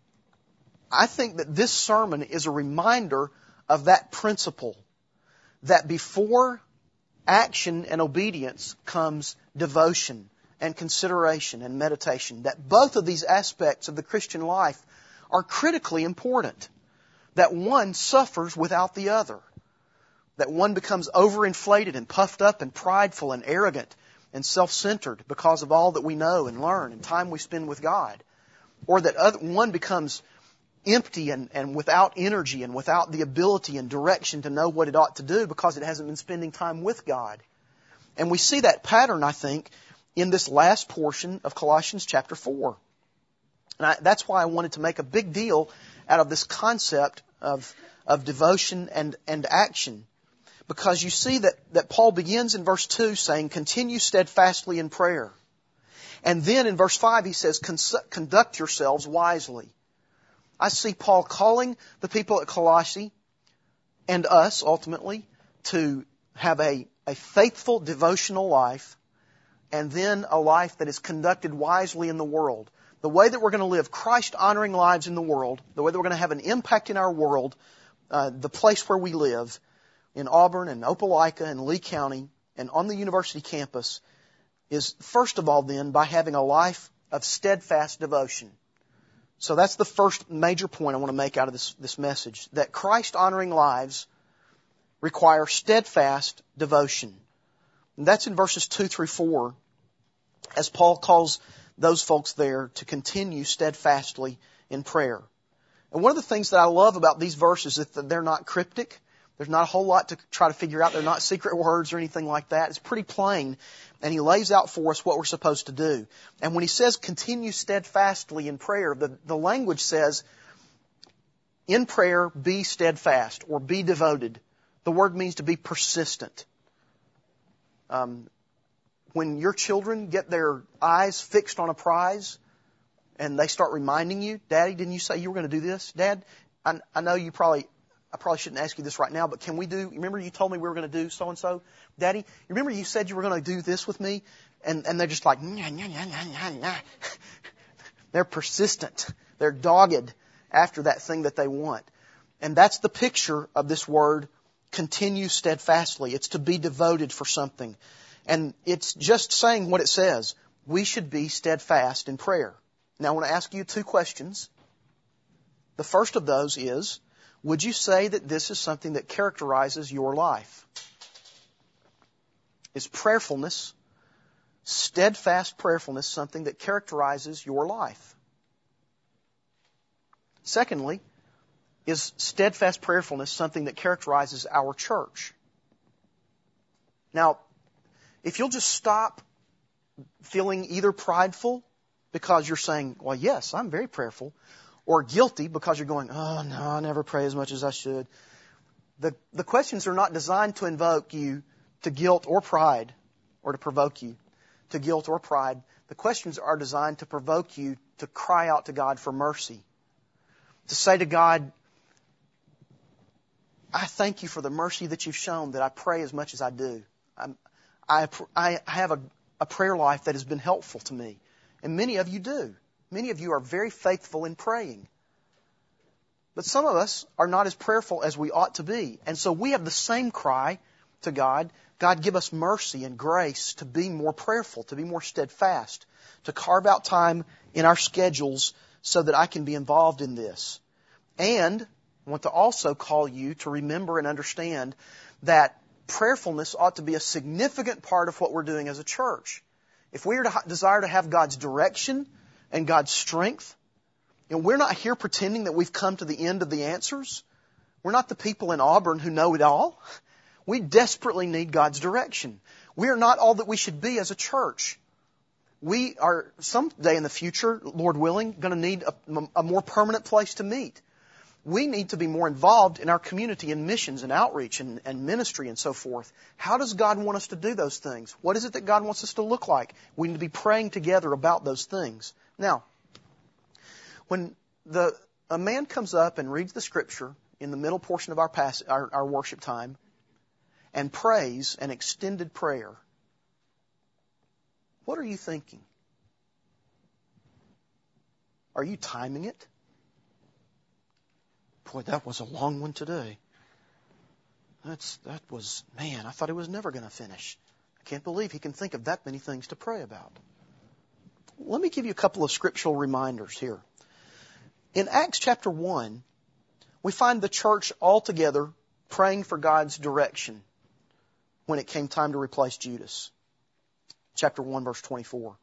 I think that this sermon is a reminder of that principle, that before action and obedience comes devotion and consideration and meditation, that both of these aspects of the Christian life are critically important, that one suffers without the other. that one becomes overinflated and puffed up and prideful and arrogant and self-centered because of all that we know and learn and time we spend with God. Or that other, one becomes empty and, and without energy and without the ability and direction to know what it ought to do because it hasn't been spending time with God. And we see that pattern, I think, in this last portion of Colossians chapter four. And I, that's why I wanted to make a big deal out of this concept of, of devotion and, and action. Because you see that, that Paul begins in verse two saying, continue steadfastly in prayer. And then in verse five he says, conduct yourselves wisely. I see Paul calling the people at Colossae and us ultimately to have a, a faithful devotional life and then a life that is conducted wisely in the world. The way that we're going to live Christ-honoring lives in the world, the way that we're going to have an impact in our world, uh, the place where we live, in Auburn and Opelika and Lee County and on the university campus, is first of all then by having a life of steadfast devotion. So that's the first major point I want to make out of this, this message, that Christ-honoring lives require steadfast devotion. And that's in verses two through four, as Paul calls those folks there to continue steadfastly in prayer. And one of the things that I love about these verses is that they're not cryptic. There's not a whole lot to try to figure out. They're not secret words or anything like that. It's pretty plain. And he lays out for us what we're supposed to do. And when he says continue steadfastly in prayer, the, the language says, in prayer, be steadfast or be devoted. The word means to be persistent. Um, when your children get their eyes fixed on a prize and they start reminding you, Daddy, didn't you say you were going to do this? Dad, I, I know you probably... I probably shouldn't ask you this right now, but can we do, remember you told me we were going to do so-and-so? Daddy, you remember you said you were going to do this with me? And, and they're just like, nah, nah, nah, nah, nah. They're persistent. They're dogged after that thing that they want. And that's the picture of this word, continue steadfastly. It's to be devoted for something. And it's just saying what it says. We should be steadfast in prayer. Now I want to ask you two questions. The first of those is, would you say that this is something that characterizes your life? Is prayerfulness, steadfast prayerfulness, something that characterizes your life? Secondly, is steadfast prayerfulness something that characterizes our church? Now, if you'll just stop feeling either prideful because you're saying, well, yes, I'm very prayerful, or guilty because you're going, oh, no, I never pray as much as I should. The, the questions are not designed to invoke you to guilt or pride, or to provoke you to guilt or pride. The questions are designed to provoke you to cry out to God for mercy. To say to God, I thank you for the mercy that you've shown that I pray as much as I do. I'm, I, I have a, a prayer life that has been helpful to me. And many of you do. Many of you are very faithful in praying. But some of us are not as prayerful as we ought to be. And so we have the same cry to God. God, give us mercy and grace to be more prayerful, to be more steadfast, to carve out time in our schedules so that I can be involved in this. And I want to also call you to remember and understand that prayerfulness ought to be a significant part of what we're doing as a church. If we are to desire to have God's direction and God's strength, you know, we're not here pretending that we've come to the end of the answers. We're not the people in Auburn who know it all. We desperately need God's direction. We are not all that we should be as a church. We are someday in the future, Lord willing, going to need a, a more permanent place to meet. We need to be more involved in our community in missions and outreach and, and ministry and so forth. How does God want us to do those things? What is it that God wants us to look like? We need to be praying together about those things. Now, when the a man comes up and reads the Scripture in the middle portion of our, pass, our, our worship time and prays an extended prayer, what are you thinking? Are you timing it? Boy, that was a long one today. That's that was, man, I thought he was never going to finish. I can't believe he can think of that many things to pray about. Let me give you a couple of scriptural reminders here. In Acts chapter one, we find the church all together praying for God's direction when it came time to replace Judas. Chapter one, verse twenty-four.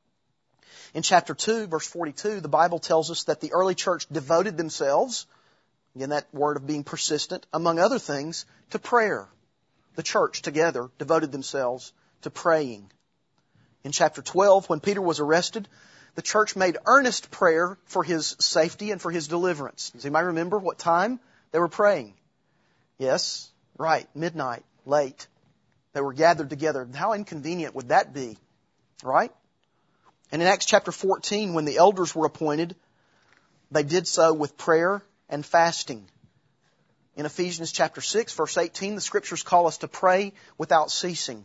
In chapter two, verse forty-two, the Bible tells us that the early church devoted themselves, again that word of being persistent, among other things, to prayer. The church together devoted themselves to praying. In chapter twelve, when Peter was arrested, the church made earnest prayer for his safety and for his deliverance. Does anybody remember what time they were praying? Yes, right, midnight, late. They were gathered together. How inconvenient would that be? Right? And in Acts chapter fourteen, when the elders were appointed, they did so with prayer and fasting. In Ephesians chapter six, verse eighteen, the Scriptures call us to pray without ceasing.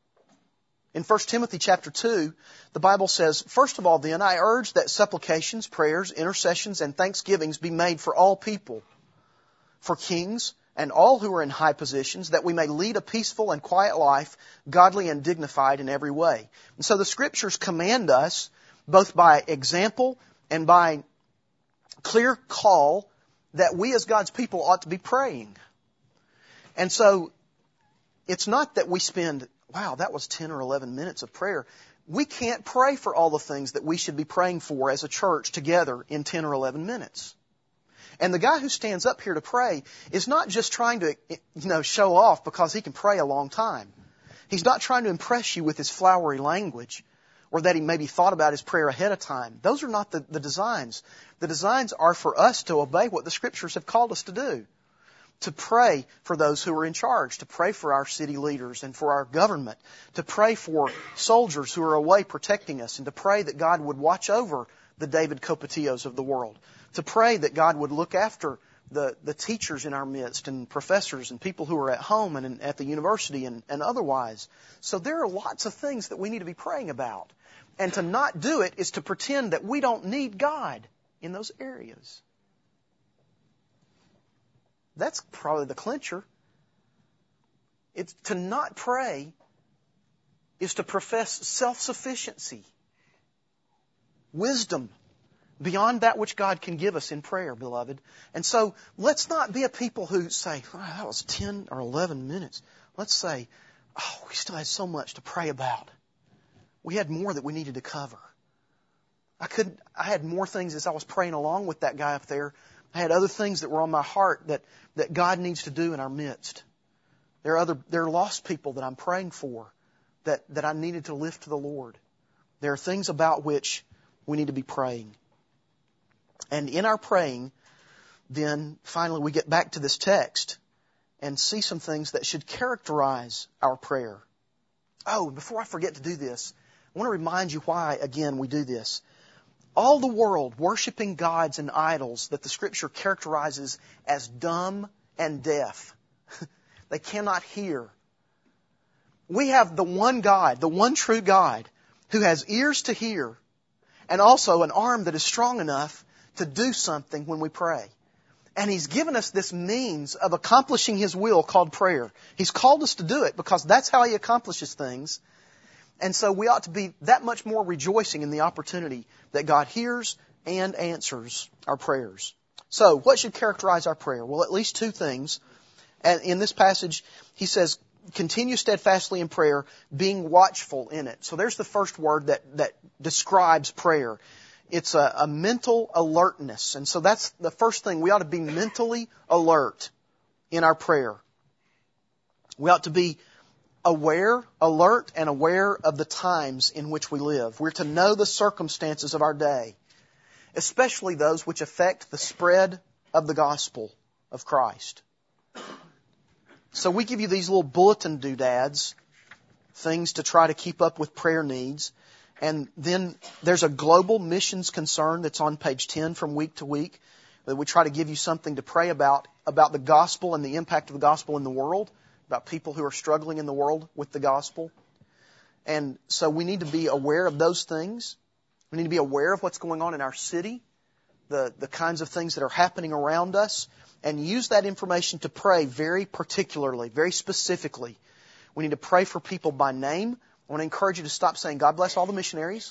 In First Timothy chapter two, the Bible says, "First of all then, I urge that supplications, prayers, intercessions, and thanksgivings be made for all people, for kings, and all who are in high positions, that we may lead a peaceful and quiet life, godly and dignified in every way." And so the Scriptures command us, both by example and by clear call, that we as God's people ought to be praying. And so it's not that we spend, wow, that was ten or eleven minutes of prayer. We can't pray for all the things that we should be praying for as a church together in ten or eleven minutes. And the guy who stands up here to pray is not just trying to, you know, show off because he can pray a long time. He's not trying to impress you with his flowery language or that he maybe thought about his prayer ahead of time. Those are not the, the designs. The designs are for us to obey what the Scriptures have called us to do. To pray for those who are in charge, to pray for our city leaders and for our government, to pray for soldiers who are away protecting us, and to pray that God would watch over the David Copetillos of the world, to pray that God would look after the, the teachers in our midst and professors and people who are at home and in, at the university and, and otherwise. So there are lots of things that we need to be praying about. And to not do it is to pretend that we don't need God in those areas. That's probably the clincher. It's to not pray is to profess self-sufficiency, wisdom beyond that which God can give us in prayer, beloved. And so let's not be a people who say, oh, that was ten or eleven minutes. Let's say, oh, we still had so much to pray about. We had more that we needed to cover. I couldn't, I had more things as I was praying along with that guy up there. I had other things that were on my heart that, that God needs to do in our midst. There are other, there are lost people that I'm praying for that, that I needed to lift to the Lord. There are things about which we need to be praying. And in our praying, then finally we get back to this text and see some things that should characterize our prayer. Oh, before I forget to do this, I want to remind you why, again, we do this. All the world worshiping gods and idols that the Scripture characterizes as dumb and deaf. They cannot hear. We have the one God, the one true God, who has ears to hear and also an arm that is strong enough to do something when we pray. And He's given us this means of accomplishing His will called prayer. He's called us to do it because that's how He accomplishes things. And so we ought to be that much more rejoicing in the opportunity that God hears and answers our prayers. So, what should characterize our prayer? Well, at least two things. And in this passage, he says, continue steadfastly in prayer, being watchful in it. So there's the first word that, that describes prayer. It's a, a mental alertness. And so that's the first thing. We ought to be mentally alert in our prayer. We ought to be aware, alert, and aware of the times in which we live. We're to know the circumstances of our day, especially those which affect the spread of the gospel of Christ. So we give you these little bulletin doodads, things to try to keep up with prayer needs. And then there's a global missions concern that's on page ten from week to week, that we try to give you something to pray about, about the gospel and the impact of the gospel in the world, about people who are struggling in the world with the gospel. And so we need to be aware of those things. We need to be aware of what's going on in our city, the, the kinds of things that are happening around us, and use that information to pray very particularly, very specifically. We need to pray for people by name. I want to encourage you to stop saying, God bless all the missionaries,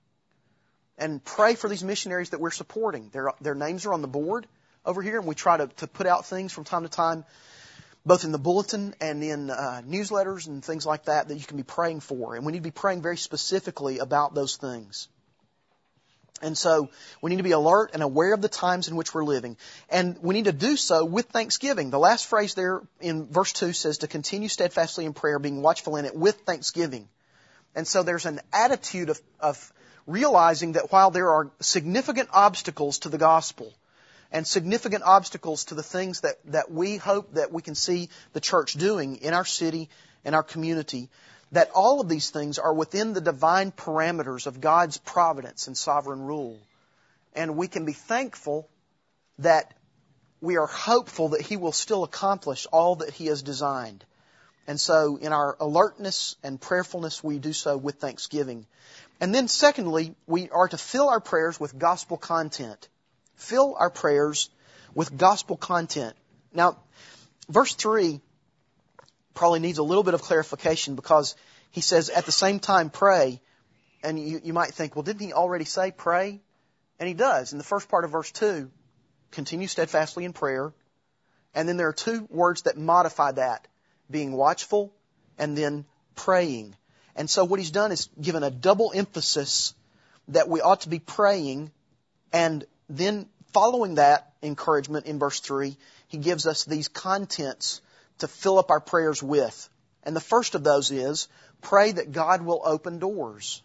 and pray for these missionaries that we're supporting. Their, their names are on the board over here, and we try to, to put out things from time to time. both in the bulletin and in uh, newsletters and things like that that you can be praying for. And we need to be praying very specifically about those things. And so we need to be alert and aware of the times in which we're living. And we need to do so with thanksgiving. The last phrase there in verse two says to continue steadfastly in prayer, being watchful in it with thanksgiving. And so there's an attitude of, of realizing that while there are significant obstacles to the gospel and significant obstacles to the things that, that we hope that we can see the church doing in our city and our community, that all of these things are within the divine parameters of God's providence and sovereign rule. And we can be thankful that we are hopeful that He will still accomplish all that He has designed. And so in our alertness and prayerfulness, we do so with thanksgiving. And then secondly, we are to fill our prayers with gospel content. Fill our prayers with gospel content. Now, verse three probably needs a little bit of clarification because he says, at the same time, pray. And you, you might think, well, didn't he already say pray? And he does. In the first part of verse two, continue steadfastly in prayer. And then there are two words that modify that, being watchful and then praying. And so what he's done is given a double emphasis that we ought to be praying, and then following that encouragement in verse three, he gives us these contents to fill up our prayers with. And the first of those is, pray that God will open doors.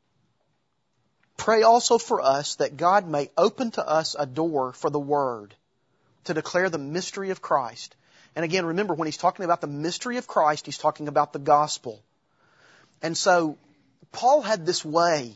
Pray also for us that God may open to us a door for the Word, to declare the mystery of Christ. And again, remember, when he's talking about the mystery of Christ, he's talking about the gospel. And so, Paul had this way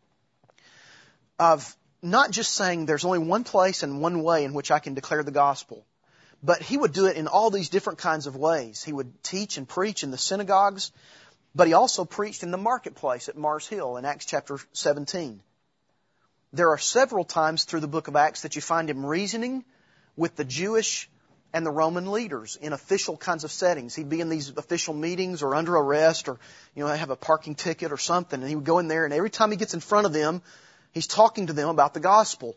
of not just saying there's only one place and one way in which I can declare the gospel, but he would do it in all these different kinds of ways. He would teach and preach in the synagogues, but he also preached in the marketplace at Mars Hill in Acts chapter seventeen. There are several times through the book of Acts that you find him reasoning with the Jewish and the Roman leaders in official kinds of settings. He'd be in these official meetings or under arrest or, you know, have a parking ticket or something, and he would go in there, and every time he gets in front of them, he's talking to them about the gospel.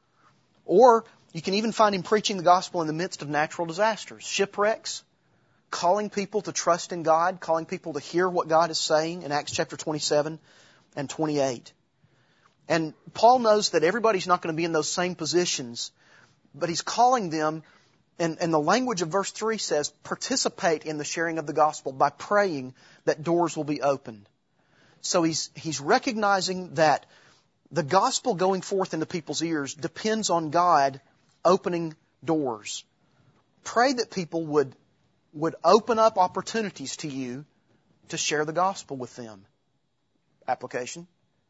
Or you can even find him preaching the gospel in the midst of natural disasters, shipwrecks, calling people to trust in God, calling people to hear what God is saying in Acts chapter twenty-seven and twenty-eight. And Paul knows that everybody's not going to be in those same positions, but he's calling them, and, and the language of verse three says, participate in the sharing of the gospel by praying that doors will be opened. So he's, he's recognizing that the gospel going forth into people's ears depends on God opening doors. Pray that people would, would open up opportunities to you to share the gospel with them. Application.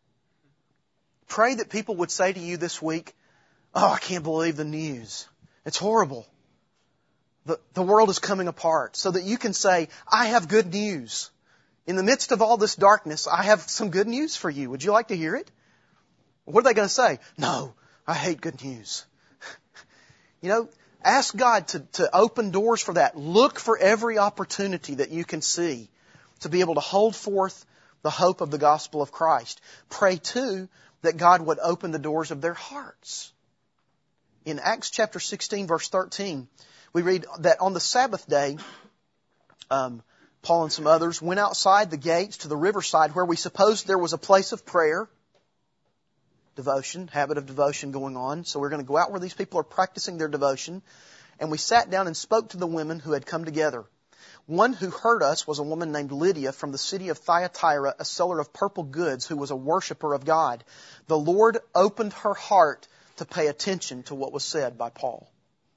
Pray that people would say to you this week, oh, I can't believe the news. It's horrible. The, the world is coming apart. So that you can say, I have good news. In the midst of all this darkness, I have some good news for you. Would you like to hear it? What are they going to say? No, I hate good news. You know, ask God to, to open doors for that. Look for every opportunity that you can see to be able to hold forth the hope of the gospel of Christ. Pray too that God would open the doors of their hearts. In Acts chapter sixteen, verse thirteen, we read that on the Sabbath day, um, Paul and some others went outside the gates to the riverside where we supposed there was a place of prayer, devotion, habit of devotion going on. So we're going to go out where these people are practicing their devotion. And we sat down and spoke to the women who had come together. One who heard us was a woman named Lydia from the city of Thyatira, a seller of purple goods who was a worshiper of God. The Lord opened her heart to pay attention to what was said by Paul.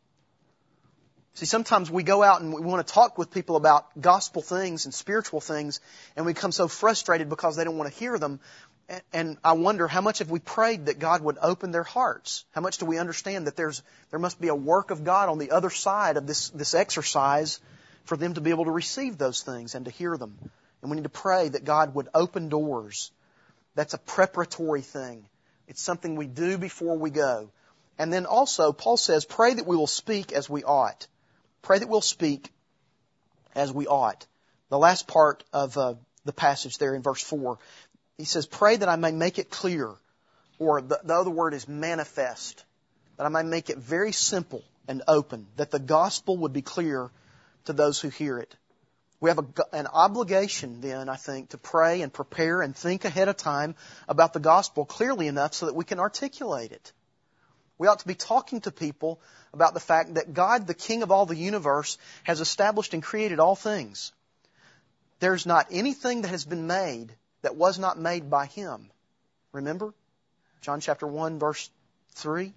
See, sometimes we go out and we want to talk with people about gospel things and spiritual things, and we become so frustrated because they don't want to hear them. And I wonder, how much have we prayed that God would open their hearts? How much do we understand that there's there must be a work of God on the other side of this, this exercise for them to be able to receive those things and to hear them? And we need to pray that God would open doors. That's a preparatory thing. It's something we do before we go. And then also, Paul says, pray that we will speak as we ought. Pray that we'll speak as we ought. The last part of uh, the passage there in verse four, he says, pray that I may make it clear, or the, the other word is manifest, that I may make it very simple and open, that the gospel would be clear to those who hear it. We have a, an obligation then, I think, to pray and prepare and think ahead of time about the gospel clearly enough so that we can articulate it. We ought to be talking to people about the fact that God, the King of all the universe, has established and created all things. There's not anything that has been made that was not made by Him. Remember? John chapter one, verse three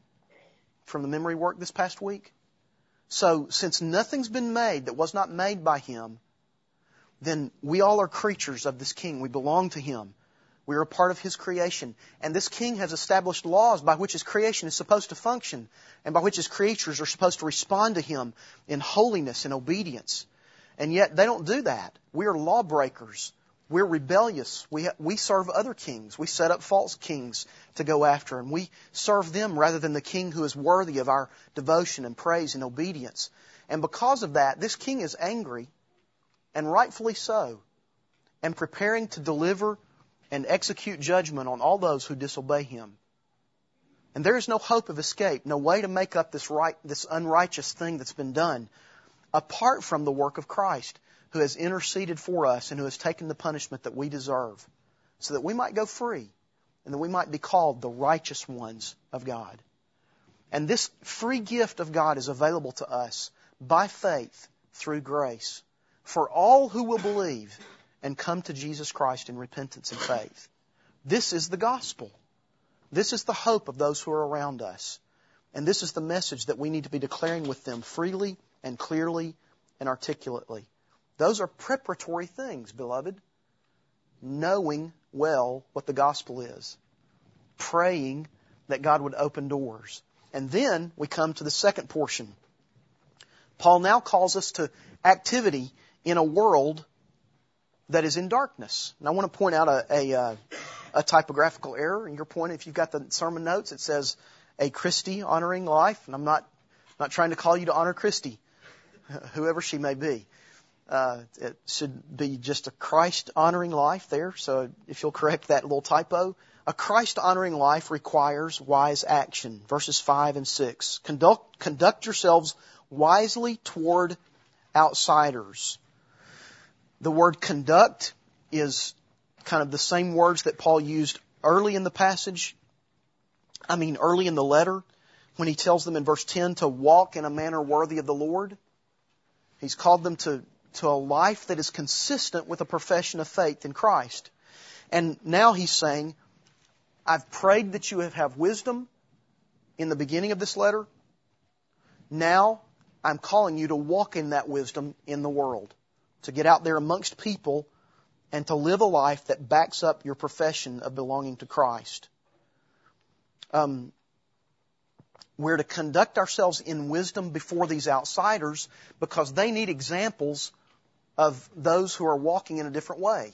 from the memory work this past week. So, since nothing's been made that was not made by Him, then we all are creatures of this King. We belong to Him. We are a part of His creation. And this King has established laws by which His creation is supposed to function and by which His creatures are supposed to respond to Him in holiness and obedience. And yet they don't do that. We are lawbreakers. We're rebellious. We ha- we serve other kings. We set up false kings to go after, and we serve them rather than the King who is worthy of our devotion and praise and obedience. And because of that, this King is angry, and rightfully so, and preparing to deliver and execute judgment on all those who disobey Him. And there is no hope of escape, no way to make up this right, this unrighteous thing that's been done, apart from the work of Christ, who has interceded for us and who has taken the punishment that we deserve, so that we might go free and that we might be called the righteous ones of God. And this free gift of God is available to us by faith through grace for all who will believe and come to Jesus Christ in repentance and faith. This is the gospel. This is the hope of those who are around us. And this is the message that we need to be declaring with them freely and clearly and articulately. Those are preparatory things, beloved. Knowing well what the gospel is. Praying that God would open doors. And then we come to the second portion. Paul now calls us to activity in a world that is in darkness. And I want to point out a, a, a typographical error in your point. If you've got the sermon notes, it says a Christy honoring life. And I'm not, not trying to call you to honor Christy, whoever she may be. Uh, it should be just a Christ-honoring life there. So if you'll correct that little typo. A Christ-honoring life requires wise action. Verses five and six. Conduct, conduct yourselves wisely toward outsiders. The word conduct is kind of the same words that Paul used early in the passage. I mean, early in the letter, when he tells them in verse ten to walk in a manner worthy of the Lord. He's called them to to a life that is consistent with a profession of faith in Christ. And now he's saying, I've prayed that you have wisdom in the beginning of this letter. Now I'm calling you to walk in that wisdom in the world, to get out there amongst people and to live a life that backs up your profession of belonging to Christ. Um, we're to conduct ourselves in wisdom before these outsiders because they need examples of those who are walking in a different way.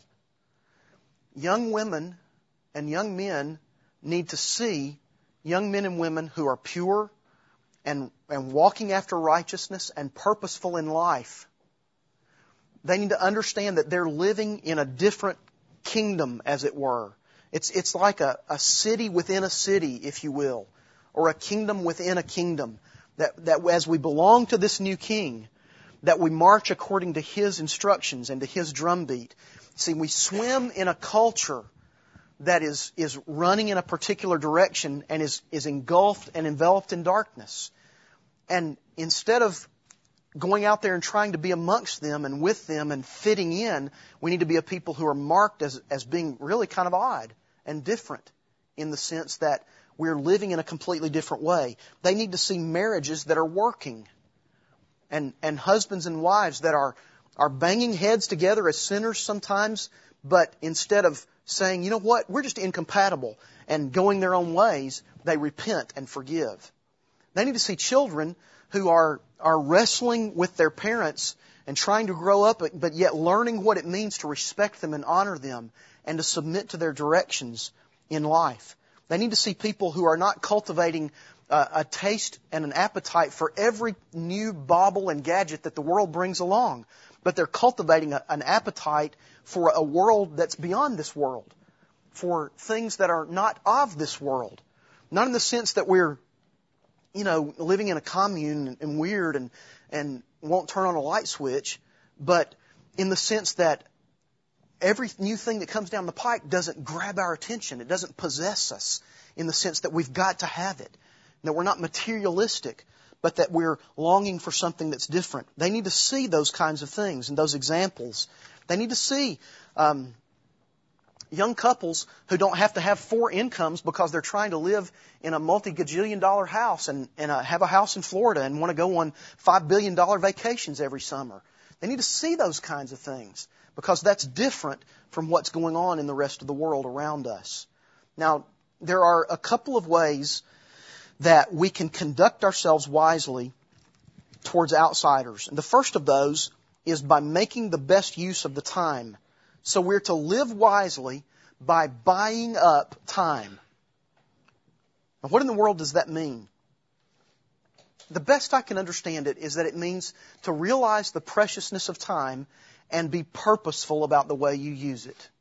Young women and young men need to see young men and women who are pure and, and walking after righteousness and purposeful in life. They need to understand that they're living in a different kingdom, as it were. It's, it's like a, a city within a city, if you will, or a kingdom within a kingdom. That, that as we belong to this new king, that we march according to His instructions and to His drumbeat. See, we swim in a culture that is, is running in a particular direction and is, is engulfed and enveloped in darkness. And instead of going out there and trying to be amongst them and with them and fitting in, we need to be a people who are marked as, as being really kind of odd and different in the sense that we're living in a completely different way. They need to see marriages that are working. And, and husbands and wives that are, are banging heads together as sinners sometimes, but instead of saying, you know what, we're just incompatible and going their own ways, they repent and forgive. They need to see children who are, are wrestling with their parents and trying to grow up, but yet learning what it means to respect them and honor them and to submit to their directions in life. They need to see people who are not cultivating Uh, a taste and an appetite for every new bauble and gadget that the world brings along. But they're cultivating a, an appetite for a world that's beyond this world. For things that are not of this world. Not in the sense that we're, you know, living in a commune and, and weird and, and won't turn on a light switch, but in the sense that every new thing that comes down the pike doesn't grab our attention. It doesn't possess us in the sense that we've got to have it. That we're not materialistic, but that we're longing for something that's different. They need to see those kinds of things and those examples. They need to see um, young couples who don't have to have four incomes because they're trying to live in a multi-gajillion dollar house and, and uh, have a house in Florida and want to go on five billion dollar vacations every summer. They need to see those kinds of things because that's different from what's going on in the rest of the world around us. Now, there are a couple of ways that we can conduct ourselves wisely towards outsiders. And the first of those is by making the best use of the time. So we're to live wisely by buying up time. Now, what in the world does that mean? The best I can understand it is that it means to realize the preciousness of time and be purposeful about the way you use it.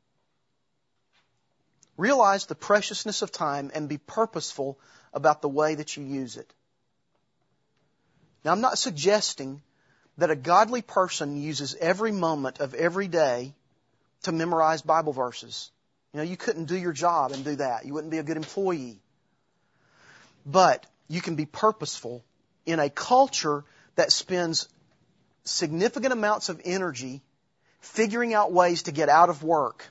Realize the preciousness of time and be purposeful about the way that you use it. Now, I'm not suggesting that a godly person uses every moment of every day to memorize Bible verses. You know, you couldn't do your job and do that. You wouldn't be a good employee. But you can be purposeful in a culture that spends significant amounts of energy figuring out ways to get out of work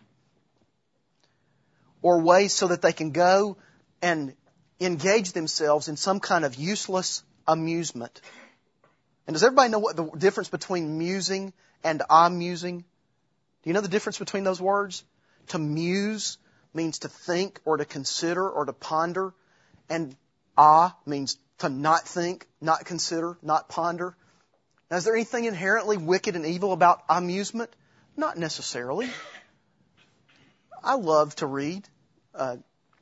or ways so that they can go and engage themselves in some kind of useless amusement. And does everybody know what the difference between musing and amusing? Do you know the difference between those words? To muse means to think or to consider or to ponder. And ah means to not think, not consider, not ponder. Now, is there anything inherently wicked and evil about amusement? Not necessarily. I love to read a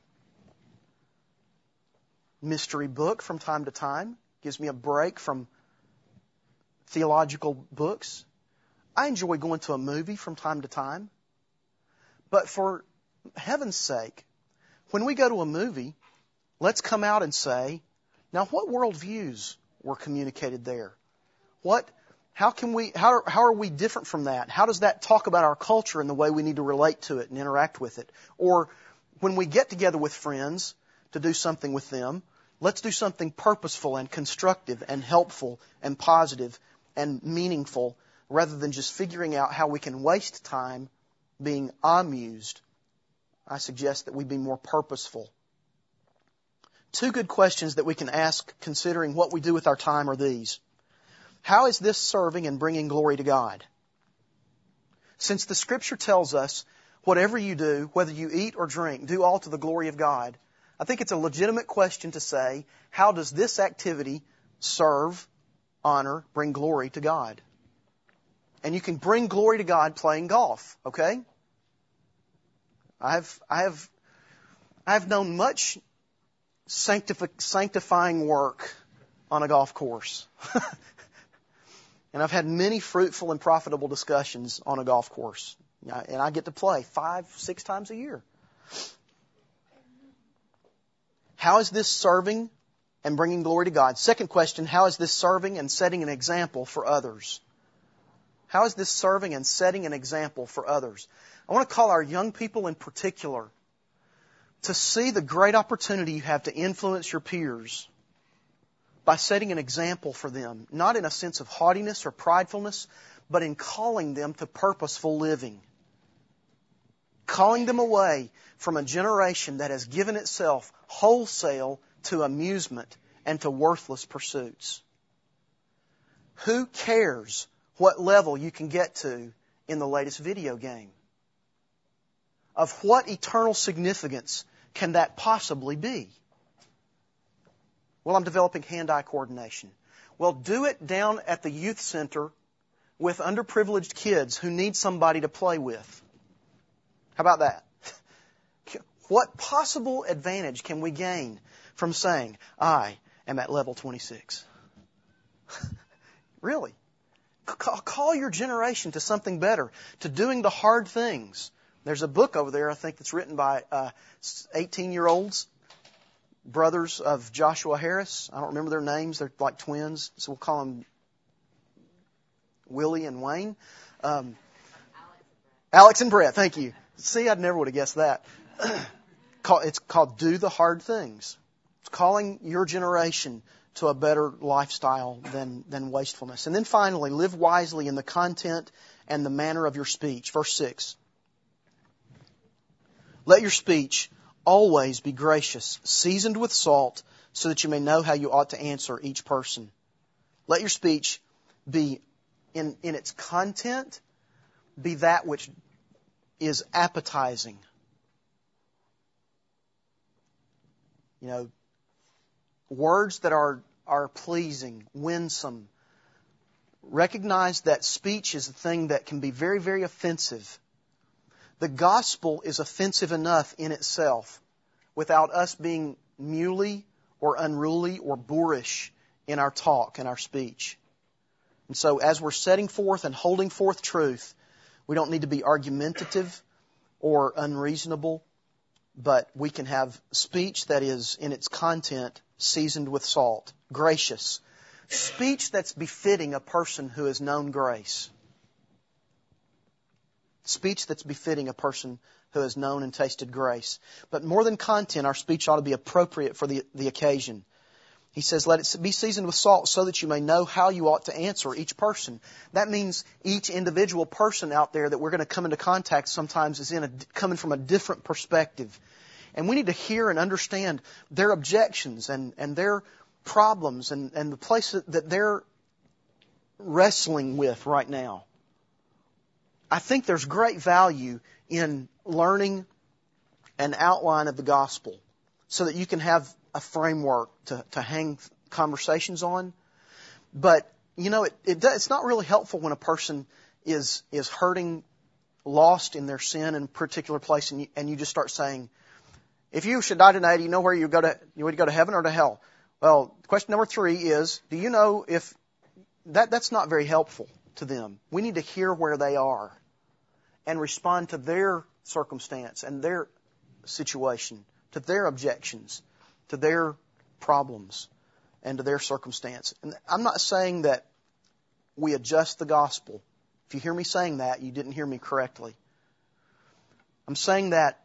mystery book from time to time. Gives me a break from theological books. I enjoy going to a movie from time to time. But for heaven's sake, when we go to a movie, let's come out and say, now what worldviews were communicated there? What, how can we, how, how are we different from that? How does that talk about our culture and the way we need to relate to it and interact with it? Or when we get together with friends to do something with them, let's do something purposeful and constructive and helpful and positive and meaningful rather than just figuring out how we can waste time being amused. I suggest that we be more purposeful. Two good questions that we can ask considering what we do with our time are these. How is this serving and bringing glory to God? Since the Scripture tells us, whatever you do, whether you eat or drink, do all to the glory of God, I think it's a legitimate question to say, how does this activity serve, honor, bring glory to God? And you can bring glory to God playing golf, okay? I've, I have, I have known much sanctifi- sanctifying work on a golf course. And I've had many fruitful and profitable discussions on a golf course. And I get to play five, six times a year. How is this serving and bringing glory to God? Second question, how is this serving and setting an example for others? How is this serving and setting an example for others? I want to call our young people in particular to see the great opportunity you have to influence your peers by setting an example for them, not in a sense of haughtiness or pridefulness, but in calling them to purposeful living. Calling them away from a generation that has given itself wholesale to amusement and to worthless pursuits. Who cares what level you can get to in the latest video game? Of what eternal significance can that possibly be? Well, I'm developing hand-eye coordination. Well, do it down at the youth center with underprivileged kids who need somebody to play with. How about that? What possible advantage can we gain from saying, I am at level twenty-six? Really? Call your generation to something better, to doing the hard things. There's a book over there, I think, that's written by uh, eighteen-year-olds, brothers of Joshua Harris. I don't remember their names. They're like twins, so we'll call them Willie and Wayne. Um, Alex and Brett, thank you. See, I never would have guessed that. It's called Do the Hard Things. It's calling your generation to a better lifestyle than, than wastefulness. And then finally, live wisely in the content and the manner of your speech. Verse six. Let your speech always be gracious, seasoned with salt, so that you may know how you ought to answer each person. Let your speech be, in, in its content, be that which is appetizing. You know, words that are, are pleasing, winsome. Recognize that speech is a thing that can be very, very offensive. The gospel is offensive enough in itself without us being muley or unruly or boorish in our talk and our speech. And so as we're setting forth and holding forth truth, we don't need to be argumentative or unreasonable, but we can have speech that is in its content seasoned with salt, gracious. Speech that's befitting a person who has known grace. Speech that's befitting a person who has known and tasted grace. But more than content, our speech ought to be appropriate for the, the occasion. He says, let it be seasoned with salt so that you may know how you ought to answer each person. That means each individual person out there that we're going to come into contact sometimes is in a, coming from a different perspective. And we need to hear and understand their objections and, and their problems and, and the place that they're wrestling with right now. I think there's great value in learning an outline of the gospel so that you can have a framework to, to hang conversations on. But, you know, it, it does, it's not really helpful when a person is is hurting, lost in their sin in a particular place, and you, and you just start saying, if you should die today, do you know where you go to, you would go to heaven or to hell? Well, question number three is, do you know if that that's not very helpful to them? We need to hear where they are and respond to their circumstance and their situation, to their objections, to their problems, and to their circumstance. And I'm not saying that we adjust the gospel. If you hear me saying that, you didn't hear me correctly. I'm saying that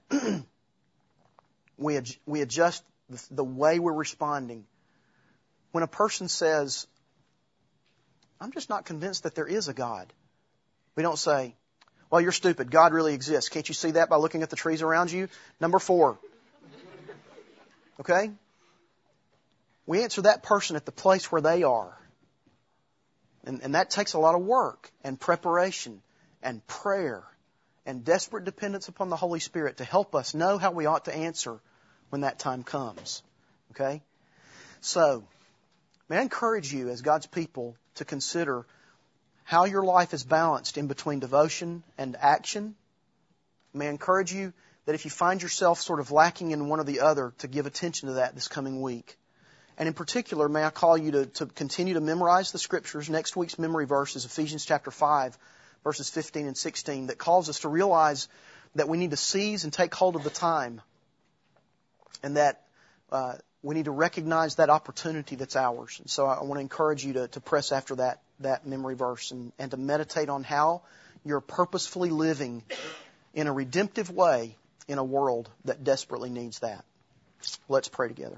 we ad- we adjust the, the way we're responding. When a person says, I'm just not convinced that there is a God, we don't say, well, you're stupid. God really exists. Can't you see that by looking at the trees around you? Number four. Okay? We answer that person at the place where they are. And, and that takes a lot of work and preparation and prayer and desperate dependence upon the Holy Spirit to help us know how we ought to answer when that time comes. Okay? So, may I encourage you as God's people to consider how your life is balanced in between devotion and action. May I encourage you that if you find yourself sort of lacking in one or the other, to give attention to that this coming week. And in particular, may I call you to, to continue to memorize the Scriptures. Next week's memory verse is Ephesians chapter five, verses fifteen and sixteen, that calls us to realize that we need to seize and take hold of the time, and that uh, we need to recognize that opportunity that's ours. And so I want to encourage you to, to press after that, that memory verse and, and to meditate on how you're purposefully living in a redemptive way in a world that desperately needs that. Let's pray together.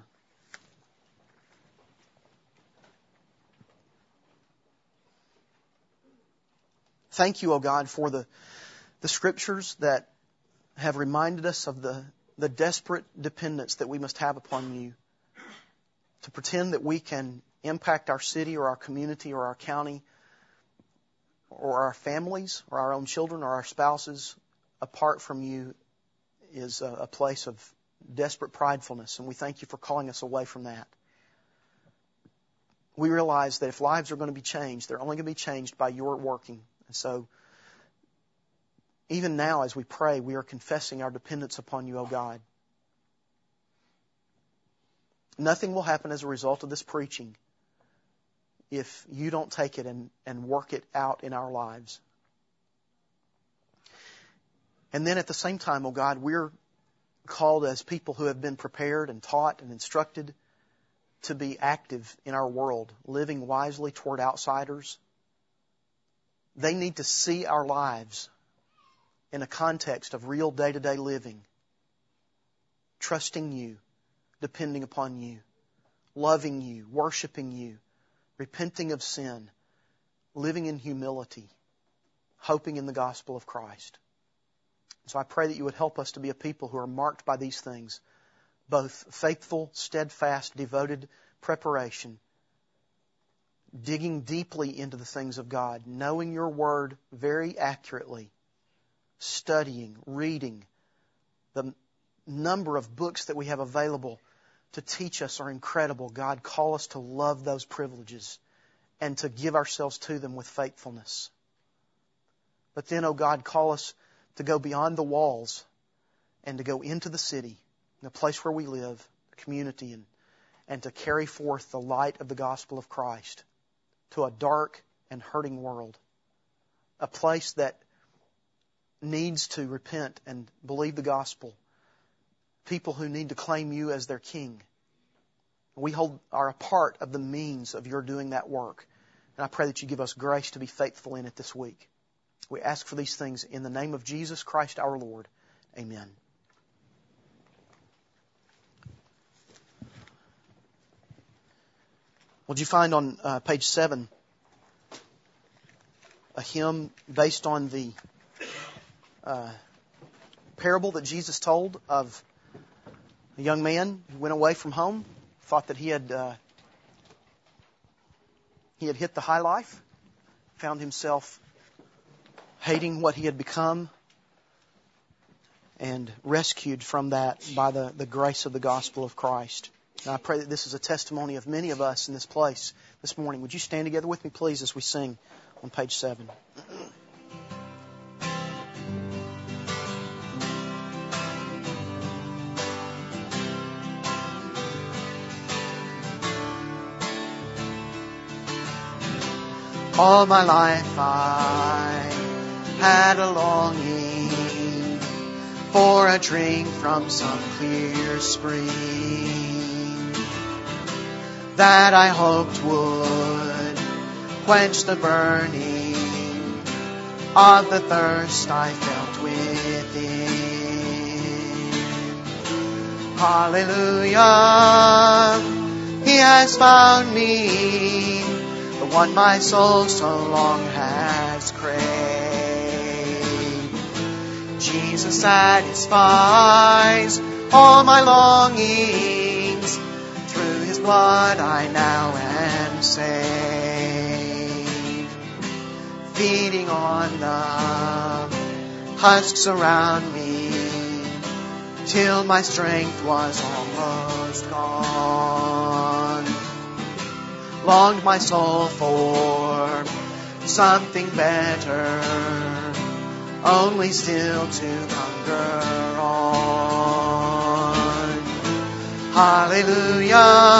Thank you, O God, for the, the Scriptures that have reminded us of the, the desperate dependence that we must have upon you. To pretend that we can impact our city or our community or our county or our families or our own children or our spouses apart from you is a, a place of desperate pridefulness, and we thank you for calling us away from that. We realize that if lives are going to be changed, they're only going to be changed by your working. And so, even now as we pray, we are confessing our dependence upon you, O God. Nothing will happen as a result of this preaching if you don't take it and, and work it out in our lives. And then at the same time, oh God, we're called as people who have been prepared and taught and instructed to be active in our world, living wisely toward outsiders, They need to see our lives in a context of real day-to-day living, trusting You, depending upon You, loving You, worshiping You, repenting of sin, living in humility, hoping in the gospel of Christ. So I pray that You would help us to be a people who are marked by these things, both faithful, steadfast, devoted preparation, digging deeply into the things of God, knowing Your Word very accurately, studying, reading. The number of books that we have available to teach us are incredible. God, call us to love those privileges and to give ourselves to them with faithfulness. But then, oh God, call us to go beyond the walls and to go into the city, the place where we live, the community, and, and to carry forth the light of the gospel of Christ to a dark and hurting world. A place that needs to repent and believe the gospel. People who need to claim You as their King. We hold are a part of the means of Your doing that work. And I pray that You give us grace to be faithful in it this week. We ask for these things in the name of Jesus Christ our Lord. Amen. Would you find on uh, page seven a hymn based on the uh, parable that Jesus told of a young man who went away from home, thought that he had uh, he had hit the high life, found himself hating what he had become, and rescued from that by the, the grace of the gospel of Christ. And I pray that this is a testimony of many of us in this place this morning. Would you stand together with me, please, as we sing on page seven? All my life I had a longing for a drink from some clear spring that I hoped would quench the burning of the thirst I felt within. Hallelujah, He has found me, the one my soul so long has craved. Jesus satisfies all my longings. Through His blood I now am saved. Feeding on the husks around me till my strength was almost gone. Longed my soul for something better, only still to hunger on. Hallelujah,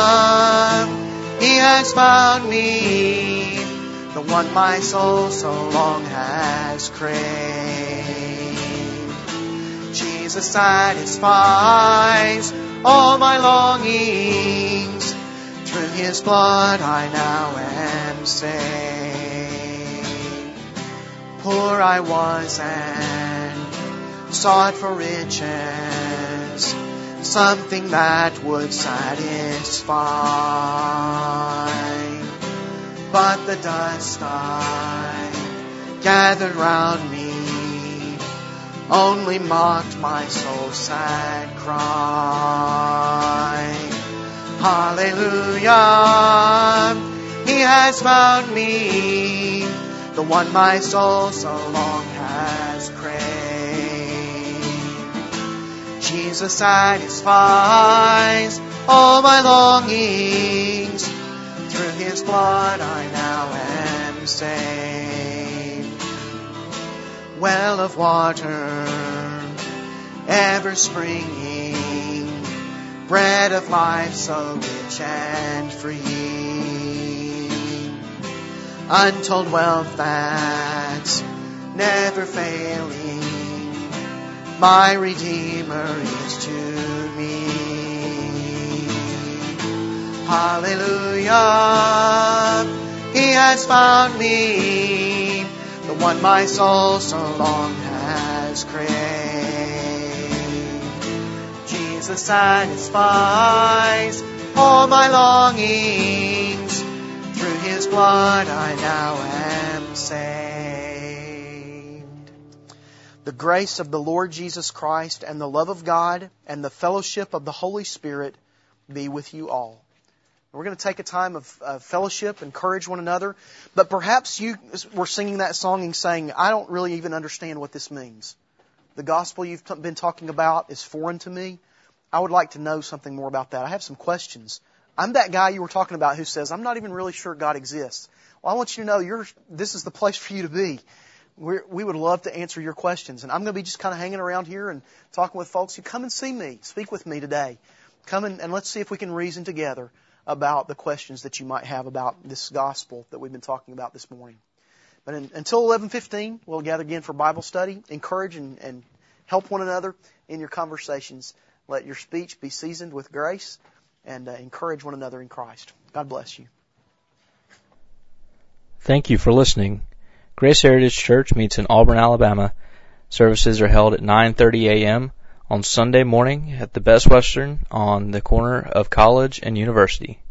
He has found me, the one my soul so long has craved. Jesus satisfies all my longings. Through His blood I now am saved. Poor I was and sought for riches, something that would satisfy. But the dust I gathered round me only mocked my soul's sad cry. Hallelujah, He has found me, the one my soul so long has craved. Jesus satisfies all my longings. Through His blood I now am saved. Well of water, ever springing, bread of life so rich and free. Untold wealth that's never failing, my Redeemer is to me. Hallelujah, He has found me, the what my soul so long has craved. Jesus satisfies all my longings. Through His blood I now am saved. The grace of the Lord Jesus Christ and the love of God and the fellowship of the Holy Spirit be with you all. We're going to take a time of uh, fellowship, encourage one another. But perhaps you were singing that song and saying, I don't really even understand what this means. The gospel you've t- been talking about is foreign to me. I would like to know something more about that. I have some questions. I'm that guy you were talking about who says, I'm not even really sure God exists. Well, I want you to know you're, this is the place for you to be. We're, we would love to answer your questions. And I'm going to be just kind of hanging around here and talking with folks. You come and see me. Speak with me today. Come and, and let's see if we can reason together about the questions that you might have about this gospel that we've been talking about this morning. But in, until eleven fifteen, we'll gather again for Bible study. Encourage and, and help one another in your conversations. Let your speech be seasoned with grace, and uh, encourage one another in Christ. God bless you. Thank you for listening. Grace Heritage Church meets in Auburn, Alabama. Services are held at nine thirty a.m. on Sunday morning at the Best Western on the corner of College and University.